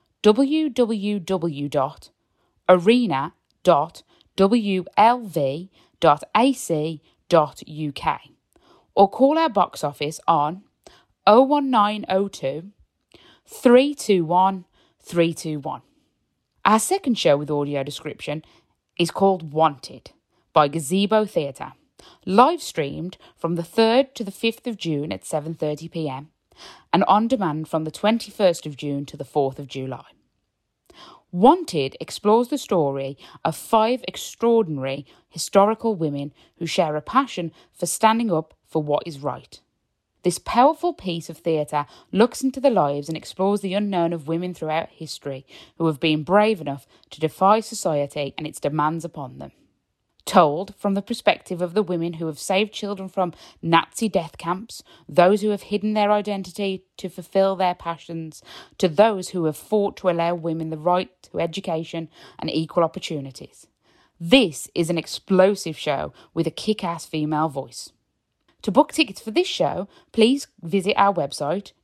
Speaker 19: www.arena.wlv.ac.uk or call our box office on 01902 321 321. Our second show with audio description is called Wanted by Gazebo Theatre, live streamed from the 3rd to the 5th of June at 7:30 p.m. and on demand from the 21st of June to the 4th of July. Wanted explores the story of 5 extraordinary historical women who share a passion for standing up for what is right. This powerful piece of theatre looks into the lives and explores the unknown of women throughout history who have been brave enough to defy society and its demands upon them. Told from the perspective of the women who have saved children from Nazi death camps, those who have hidden their identity to fulfil their passions, to those who have fought to allow women the right to education and equal opportunities. This is an explosive show with a kick-ass female voice. To book tickets for this show, please visit our website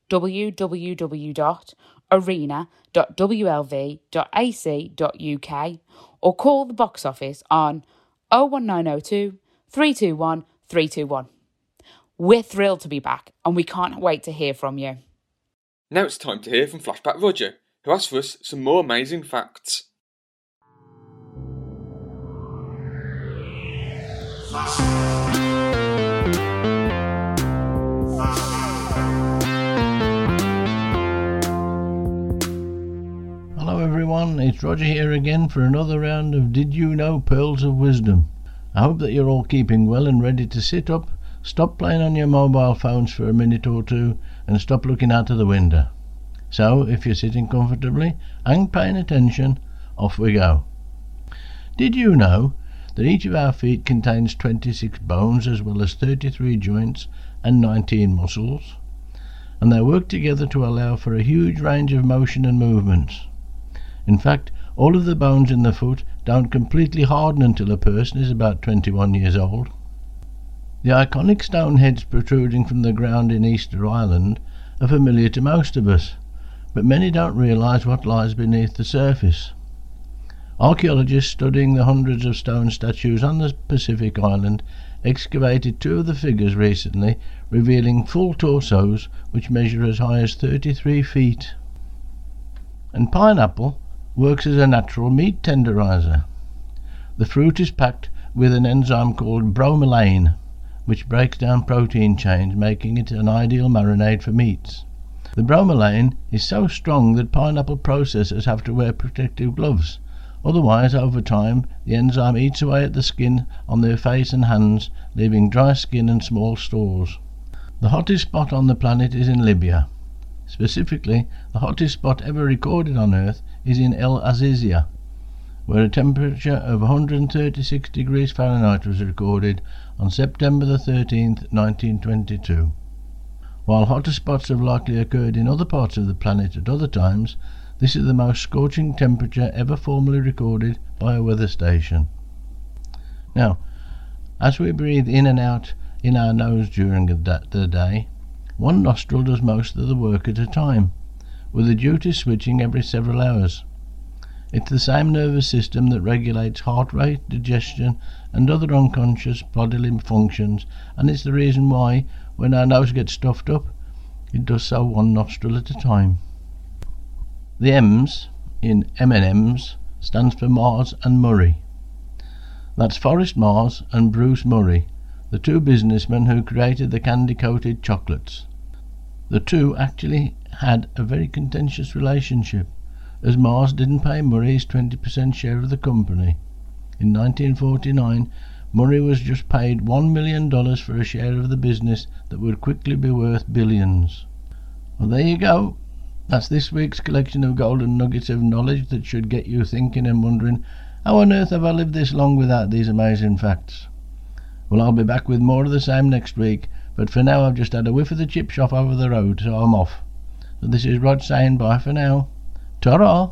Speaker 19: www.arena.wlv.ac.uk or call the box office on 01902 321 321. We're thrilled to be back and we can't wait to hear from you.
Speaker 3: Now it's time to hear from Flashback Roger, who has for us some more amazing facts.
Speaker 20: Hello everyone, it's Roger here again for another round of Did You Know Pearls of Wisdom. I hope that you're all keeping well and ready to sit up stop playing on your mobile phones for a minute or two and stop looking out of the window. So, if you're sitting comfortably and paying attention, off we go. Did you know that each of our feet contains 26 bones as well as 33 joints and 19 muscles? And they work together to allow for a huge range of motion and movements. In fact, all of the bones in the foot don't completely harden until a person is about 21 years old. The iconic stone heads protruding from the ground in Easter Island are familiar to most of us, but many don't realise what lies beneath the surface. Archaeologists studying the hundreds of stone statues on the Pacific Island excavated two of the figures recently, revealing full torsos which measure as high as 33 feet. And pineapple works as a natural meat tenderizer. The fruit is packed with an enzyme called bromelain, which breaks down protein chains, making it an ideal marinade for meats. The bromelain is so strong that pineapple processors have to wear protective gloves. Otherwise, over time, the enzyme eats away at the skin on their face and hands, leaving dry skin and small stores. The hottest spot on the planet is in Libya. Specifically, the hottest spot ever recorded on Earth is in El Azizia, where a temperature of 136 degrees Fahrenheit was recorded on September the 13th, 1922. While hotter spots have likely occurred in other parts of the planet at other times, this is the most scorching temperature ever formally recorded by a weather station. Now, as we breathe in and out in our nose during the day, one nostril does most of the work at a time, with the duty switching every several hours. It's the same nervous system that regulates heart rate, digestion, and other unconscious bodily functions, and it's the reason why, when our nose gets stuffed up, it does so one nostril at a time. The M's in M&M's stands for Mars and Murray. That's Forrest Mars and Bruce Murray, the two businessmen who created the candy-coated chocolates. The two actually had a very contentious relationship, as Mars didn't pay Murray his 20% share of the company. In 1949, Murray was just paid $1 million for a share of the business that would quickly be worth billions. Well, there you go. That's this week's collection of golden nuggets of knowledge that should get you thinking and wondering, how on earth have I lived this long without these amazing facts? Well, I'll be back with more of the same next week, but for now I've just had a whiff of the chip shop over the road, so I'm off. So this is Rod saying bye for now. Ta-ra!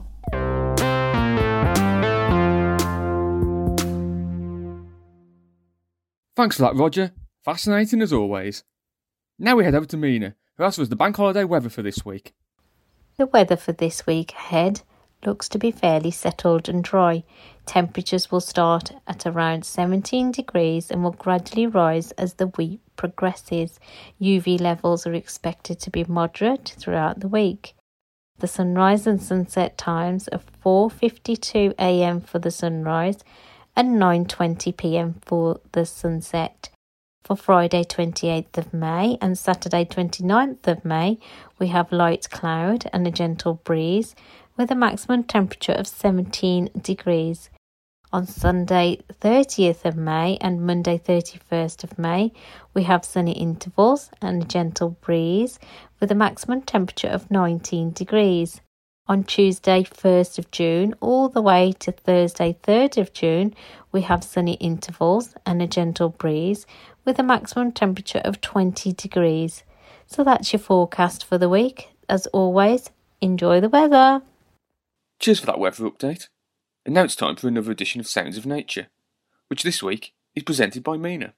Speaker 3: Thanks for that, Roger. Fascinating as always. Now we head over to Mina, who has for us the bank holiday weather for this week.
Speaker 9: The weather for this week ahead looks to be fairly settled and dry. Temperatures will start at around 17 degrees and will gradually rise as the week progresses. UV levels are expected to be moderate throughout the week. The sunrise and sunset times are 4:52 a.m. for the sunrise and 9:20 p.m. for the sunset. For Friday 28th of May and Saturday 29th of May, we have light cloud and a gentle breeze with a maximum temperature of 17 degrees. On Sunday 30th of May and Monday 31st of May, we have sunny intervals and a gentle breeze with a maximum temperature of 19 degrees. On Tuesday 1st of June all the way to Thursday 3rd of June, we have sunny intervals and a gentle breeze with a maximum temperature of 20 degrees. So that's your forecast for the week. As always, enjoy the weather.
Speaker 3: Cheers for that weather update. And now it's time for another edition of Sounds of Nature, which this week is presented by Mina.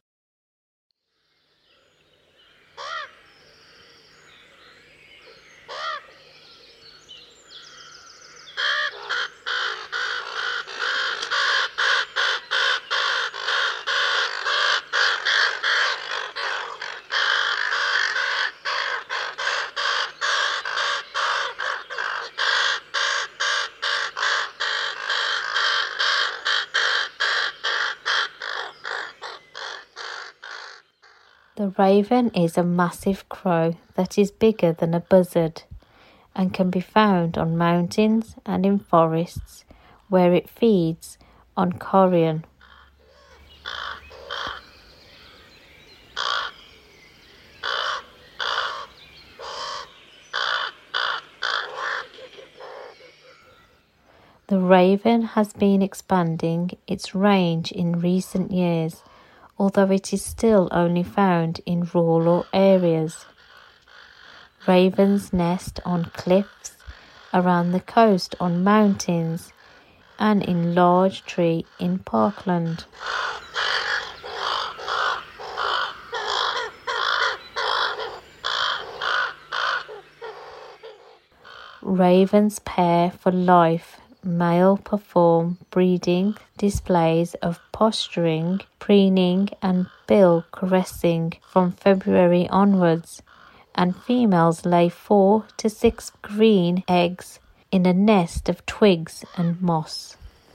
Speaker 9: The raven is a massive crow that is bigger than a buzzard and can be found on mountains and in forests where it feeds on carrion. The raven has been expanding its range in recent years, although it is still only found in rural areas. Ravens nest on cliffs, around the coast on mountains, and in large trees in parkland. Ravens pair for life. Male perform breeding displays of posturing, preening and bill caressing from February onwards, and females lay 4 to 6 green eggs in a nest of twigs and moss.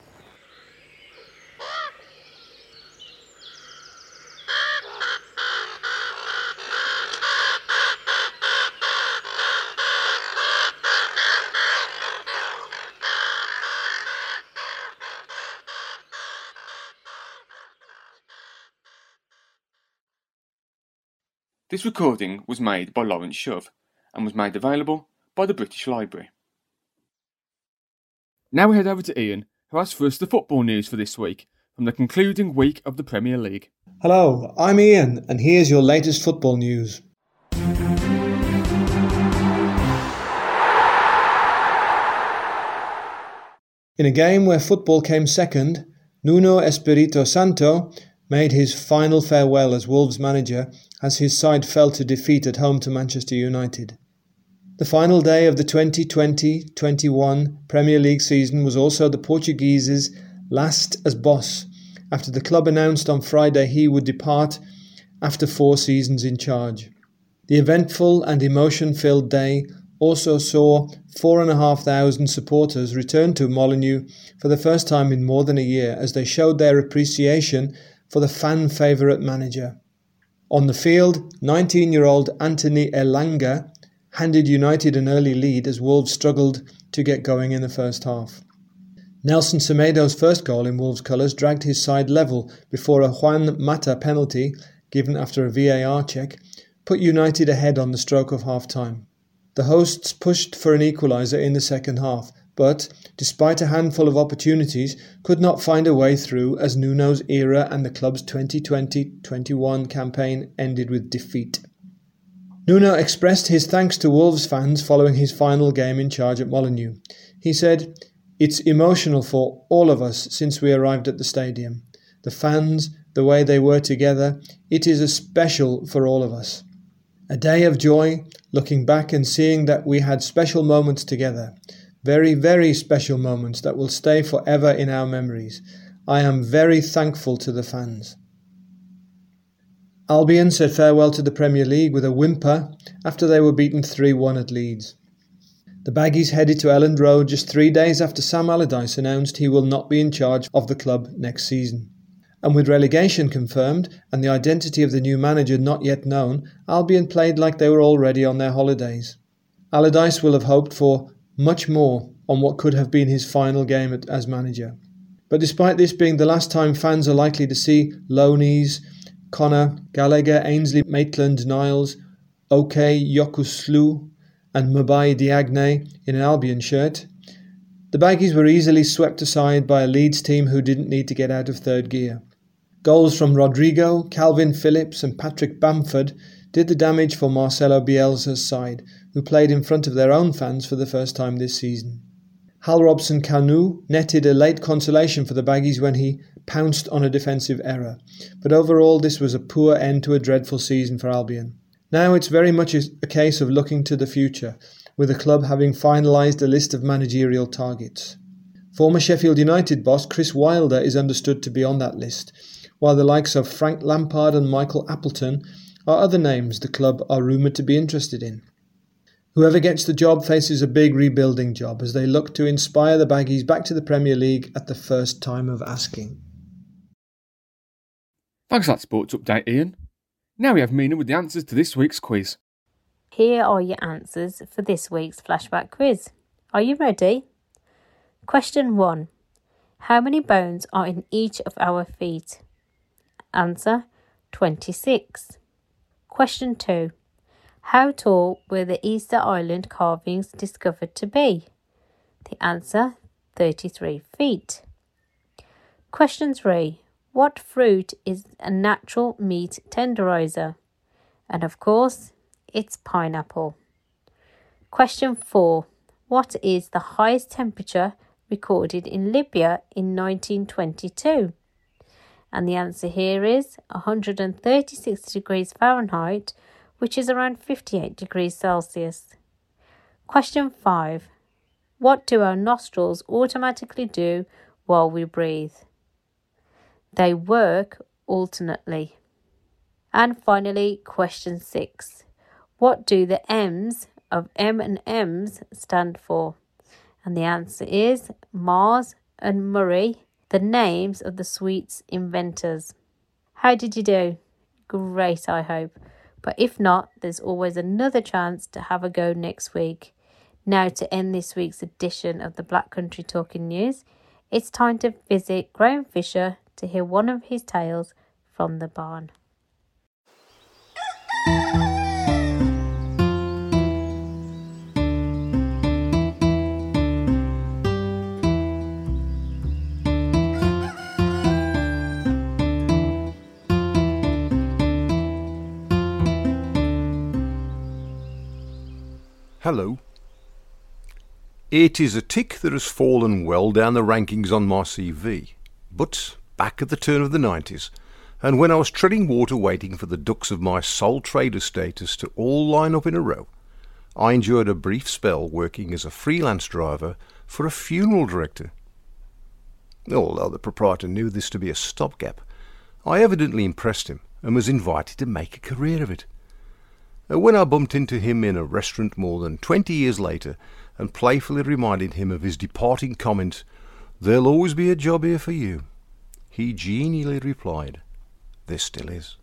Speaker 3: This recording was made by Lawrence Shove and was made available by the British Library. Now we head over to Ian, who has for us the football news for this week from the concluding week of the Premier League.
Speaker 1: Hello, I'm Ian, and here's your latest football news. In a game where football came second, Nuno Espirito Santo made his final farewell as Wolves manager as his side fell to defeat at home to Manchester United. The final day of the 2020-21 Premier League season was also the Portuguese's last as boss, after the club announced on Friday he would depart after 4 seasons in charge. The eventful and emotion-filled day also saw 4,500 supporters return to Molineux for the first time in more than a year as they showed their appreciation for the fan favourite manager. On the field, 19-year-old Anthony Elanga handed United an early lead as Wolves struggled to get going in the first half. Nelson Semedo's first goal in Wolves colours dragged his side level before a Juan Mata penalty, given after a VAR check, put United ahead on the stroke of half-time. The hosts pushed for an equaliser in the second half, but, despite a handful of opportunities, could not find a way through as Nuno's era and the club's 2020-21 campaign ended with defeat. Nuno expressed his thanks to Wolves fans following his final game in charge at Molineux. He said, "It's emotional for all of us since we arrived at the stadium. The fans, the way they were together, it is a special for all of us. A day of joy, looking back and seeing that we had special moments together. Very, very special moments that will stay forever in our memories. I am very thankful to the fans." Albion said farewell to the Premier League with a whimper after they were beaten 3-1 at Leeds. The Baggies headed to Elland Road just 3 days after Sam Allardyce announced he will not be in charge of the club next season. And with relegation confirmed and the identity of the new manager not yet known, Albion played like they were already on their holidays. Allardyce will have hoped for much more on what could have been his final game as manager. But despite this being the last time fans are likely to see Loneys, Connor, Gallagher, Ainsley, Maitland, Niles, OK, Yokuslu and Mbaye Diagne in an Albion shirt, the Baggies were easily swept aside by a Leeds team who didn't need to get out of third gear. Goals from Rodrigo, Calvin Phillips and Patrick Bamford did the damage for Marcelo Bielsa's side, who played in front of their own fans for the first time this season. Hal Robson-Kanu netted a late consolation for the Baggies when he pounced on a defensive error, but overall this was a poor end to a dreadful season for Albion. Now it's very much a case of looking to the future, with the club having finalised a list of managerial targets. Former Sheffield United boss Chris Wilder is understood to be on that list, while the likes of Frank Lampard and Michael Appleton are other names the club are rumoured to be interested in. Whoever gets the job faces a big rebuilding job as they look to inspire the Baggies back to the Premier League at the first time of asking.
Speaker 3: Thanks for that sports update, Ian. Now we have Mina with the answers to this week's quiz.
Speaker 9: Here are your answers for this week's flashback quiz. Are you ready? Question 1. How many bones are in each of our feet? Answer, 26. Question 2. How tall were the Easter Island carvings discovered to be? The answer, 33 feet. Question 3. What fruit is a natural meat tenderizer? And of course, it's pineapple. Question 4. What is the highest temperature recorded in Libya in 1922? And the answer here is 136 degrees Fahrenheit, which is around 58 degrees Celsius. Question 5. What do our nostrils automatically do while we breathe? They work alternately. And finally, question 6. What do the M's of M&M's stand for? And the answer is Mars and Murray, the names of the sweets inventors. How did you do? Great, I hope. But if not, there's always another chance to have a go next week. Now, to end this week's edition of the Black Country Talking News, it's time to visit Graham Fisher to hear one of his tales from the barn.
Speaker 21: Hello. It is a tick that has fallen well down the rankings on my CV, but back at the turn of the 90s, and when I was treading water waiting for the ducks of my sole trader status to all line up in a row, I enjoyed a brief spell working as a freelance driver for a funeral director. Although the proprietor knew this to be a stopgap, I evidently impressed him and was invited to make a career of it. When I bumped into him in a restaurant more than 20 years later and playfully reminded him of his departing comment, "There'll always be a job here for you," he genially replied, "There still is."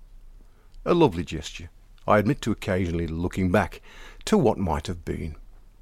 Speaker 21: A lovely gesture, I admit to occasionally looking back to what might have been.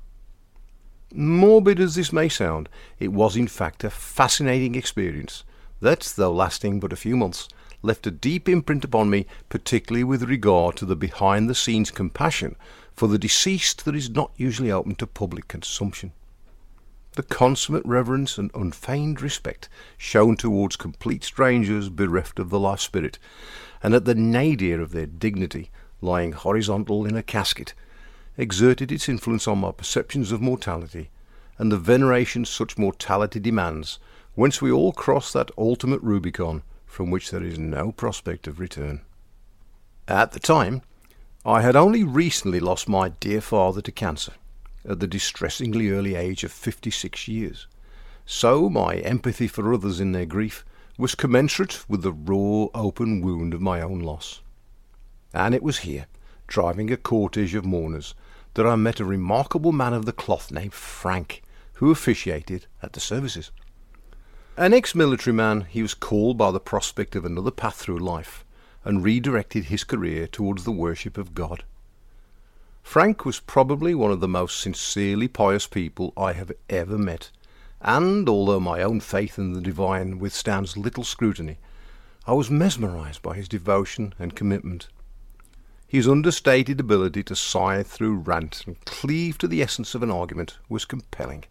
Speaker 21: Morbid as this may sound, it was in fact a fascinating experience that, though lasting but a few months, left a deep imprint upon me, particularly with regard to the behind-the-scenes compassion for the deceased that is not usually open to public consumption. The consummate reverence and unfeigned respect shown towards complete strangers bereft of the life spirit, and at the nadir of their dignity, lying horizontal in a casket, exerted its influence on my perceptions of mortality, and the veneration such mortality demands, whence we all cross that ultimate Rubicon from which there is no prospect of return. At the time, I had only recently lost my dear father to cancer, at the distressingly early age of 56 years, so my empathy for others in their grief was commensurate with the raw, open wound of my own loss. And it was here, driving a cortege of mourners, that I met a remarkable man of the cloth named Frank, who officiated at the services. An ex-military man, he was called by the prospect of another path through life, and redirected his career towards the worship of God. Frank was probably one of the most sincerely pious people I have ever met, and although my own faith in the divine withstands little scrutiny, I was mesmerized by his devotion and commitment. His understated ability to sigh through rant and cleave to the essence of an argument was compelling.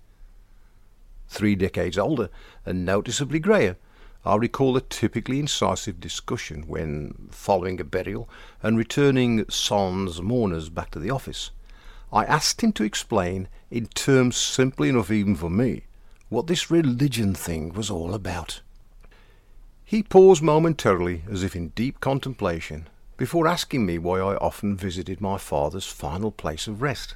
Speaker 21: 3 decades older and noticeably greyer, I recall a typically incisive discussion when, following a burial and returning sans mourners back to the office, I asked him to explain, in terms simple enough even for me, what this religion thing was all about. He paused momentarily, as if in deep contemplation, before asking me why I often visited my father's final place of rest.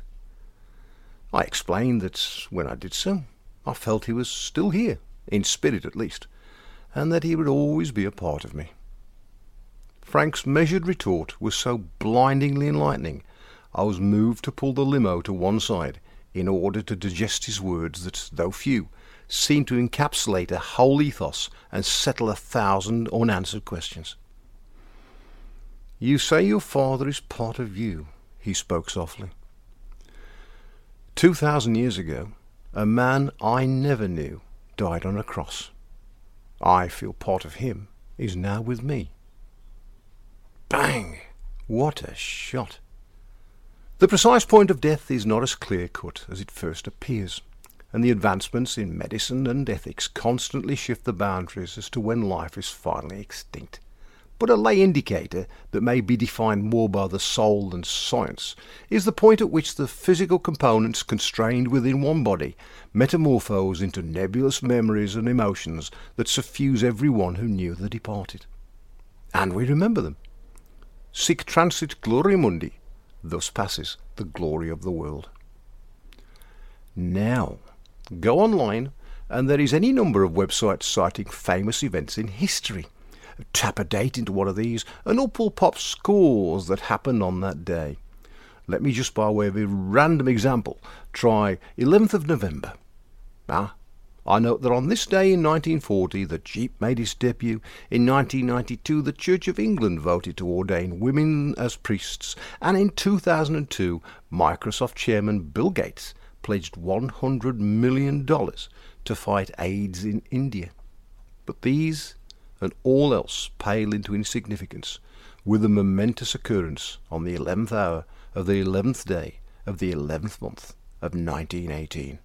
Speaker 21: I explained that when I did so, I felt he was still here, in spirit at least, and that he would always be a part of me. Frank's measured retort was so blindingly enlightening, I was moved to pull the limo to one side in order to digest his words that, though few, seemed to encapsulate a whole ethos and settle 1,000 unanswered questions. "You say your father is part of you," he spoke softly. 2,000 years ago, a man I never knew died on a cross. I feel part of him is now with me. Bang! What a shot! The precise point of death is not as clear-cut as it first appears, and the advancements in medicine and ethics constantly shift the boundaries as to when life is finally extinct. But a lay indicator that may be defined more by the soul than science is the point at which the physical components constrained within one body metamorphose into nebulous memories and emotions that suffuse everyone who knew the departed. And we remember them. Sic transit gloria mundi, thus passes the glory of the world. Now, go online and there is any number of websites citing famous events in history. Tap a date into one of these and up will pop scores that happened on that day. Let me just by way of a random example try 11th of November. I note that on this day in 1940 the Jeep made its debut. In 1992 the Church of England voted to ordain women as priests, and in 2002 Microsoft chairman Bill Gates pledged $100 million to fight AIDS in India. But these and all else pale into insignificance with the momentous occurrence on the 11th hour of the 11th day of the 11th month of 1918.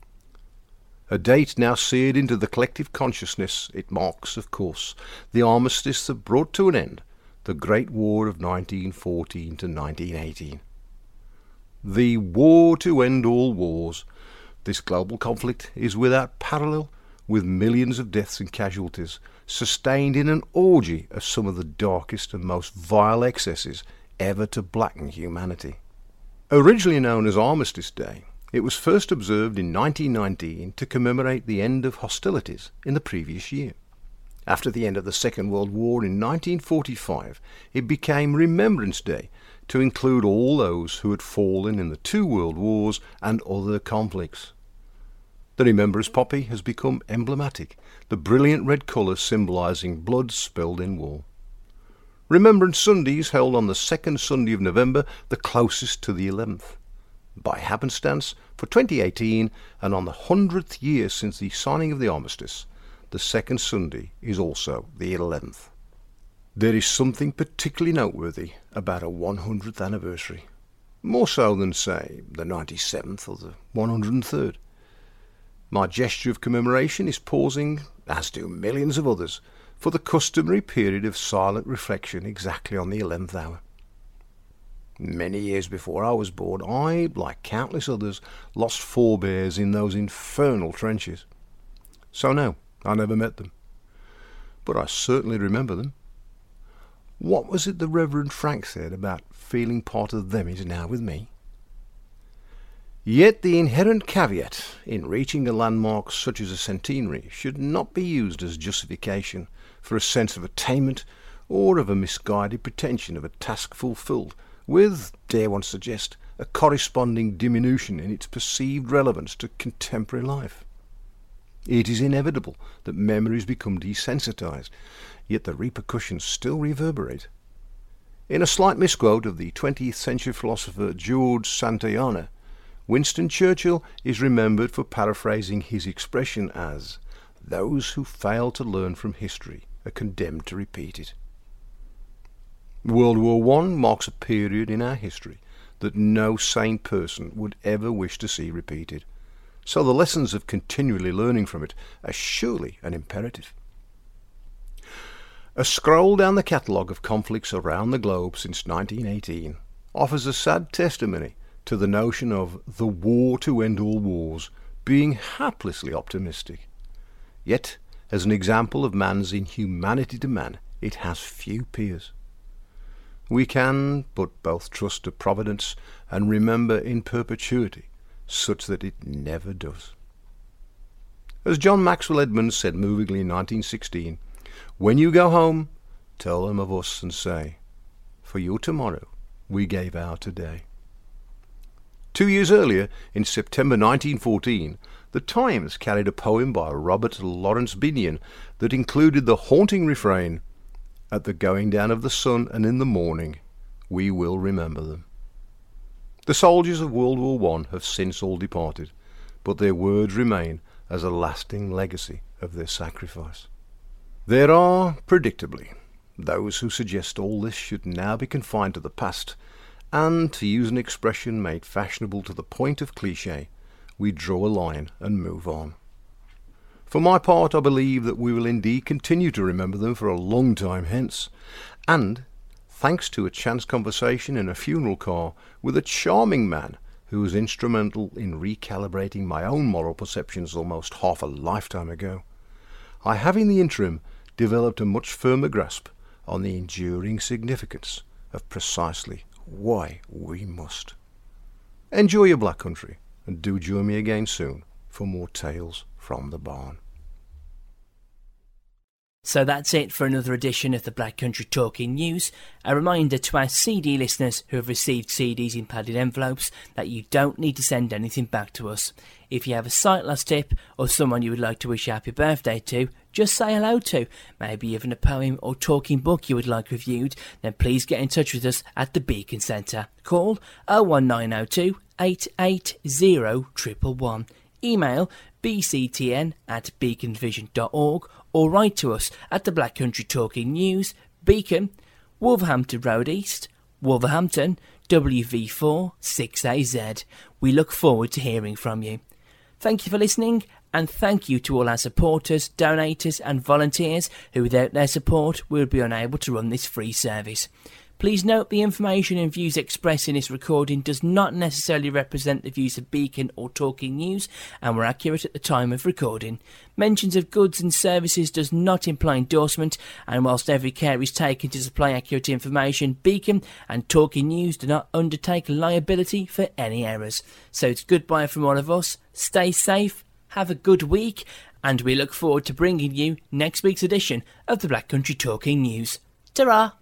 Speaker 21: A date now seared into the collective consciousness, it marks, of course, the armistice that brought to an end the Great War of 1914 to 1918. The war to end all wars. This global conflict is without parallel, with millions of deaths and casualties, sustained in an orgy of some of the darkest and most vile excesses ever to blacken humanity. Originally known as Armistice Day, it was first observed in 1919 to commemorate the end of hostilities in the previous year. After the end of the Second World War in 1945, it became Remembrance Day to include all those who had fallen in the two world wars and other conflicts. The Remembrance poppy has become emblematic, the brilliant red colour symbolising blood spilled in war. Remembrance Sunday is held on the second Sunday of November, the closest to the 11th. By happenstance, for 2018, and on the 100th year since the signing of the armistice, the second Sunday is also the 11th. There is something particularly noteworthy about a 100th anniversary, more so than, say, the 97th or the 103rd. My gesture of commemoration is pausing, as do millions of others, for the customary period of silent reflection exactly on the 11th hour. Many years before I was born, I, like countless others, lost forebears in those infernal trenches. So no, I never met them. But I certainly remember them. What was it the Reverend Frank said about feeling part of them is now with me? Yet the inherent caveat in reaching a landmark such as a centenary should not be used as justification for a sense of attainment or of a misguided pretension of a task fulfilled, with, dare one suggest, a corresponding diminution in its perceived relevance to contemporary life. It is inevitable that memories become desensitized, yet the repercussions still reverberate. In a slight misquote of the 20th century philosopher George Santayana, Winston Churchill is remembered for paraphrasing his expression as, "Those who fail to learn from history are condemned to repeat it." World War I marks a period in our history that no sane person would ever wish to see repeated, so the lessons of continually learning from it are surely an imperative. A scroll down the catalogue of conflicts around the globe since 1918 offers a sad testimony to the notion of the war to end all wars being haplessly optimistic. Yet, as an example of man's inhumanity to man, it has few peers. We can but both trust to Providence and remember in perpetuity such that it never does. As John Maxwell Edmonds said movingly in 1916, "When you go home, tell them of us and say, 'For your tomorrow we gave our today.'" 2 years earlier, in September 1914, The Times carried a poem by Robert Lawrence Binion that included the haunting refrain, "At the going down of the sun and in the morning, we will remember them." The soldiers of World War I have since all departed, but their words remain as a lasting legacy of their sacrifice. There are, predictably, those who suggest all this should now be confined to the past, and, to use an expression made fashionable to the point of cliché, we draw a line and move on. For my part, I believe that we will indeed continue to remember them for a long time hence, and thanks to a chance conversation in a funeral car with a charming man who was instrumental in recalibrating my own moral perceptions almost half a lifetime ago, I have in the interim developed a much firmer grasp on the enduring significance of precisely why we must. Enjoy your Black Country, and do join me again soon for more tales from the barn.
Speaker 2: So that's it for another edition of the Black Country Talking News. A reminder to our CD listeners who have received CDs in padded envelopes that you don't need to send anything back to us. If you have a sight loss tip or someone you would like to wish a happy birthday to, just say hello to, maybe even a poem or talking book you would like reviewed, then please get in touch with us at the Beacon Centre. Call 01902 880 111. Email bctn@beaconvision.org or write to us at the Black Country Talking News, Beacon, Wolverhampton Road East, Wolverhampton, WV4 6AZ. We look forward to hearing from you. Thank you for listening, and thank you to all our supporters, donators and volunteers who without their support we would be unable to run this free service. Please note the information and views expressed in this recording does not necessarily represent the views of Beacon or Talking News and were accurate at the time of recording. Mentions of goods and services does not imply endorsement, and whilst every care is taken to supply accurate information, Beacon and Talking News do not undertake liability for any errors. So it's goodbye from all of us. Stay safe, have a good week, and we look forward to bringing you next week's edition of the Black Country Talking News. Ta-ra!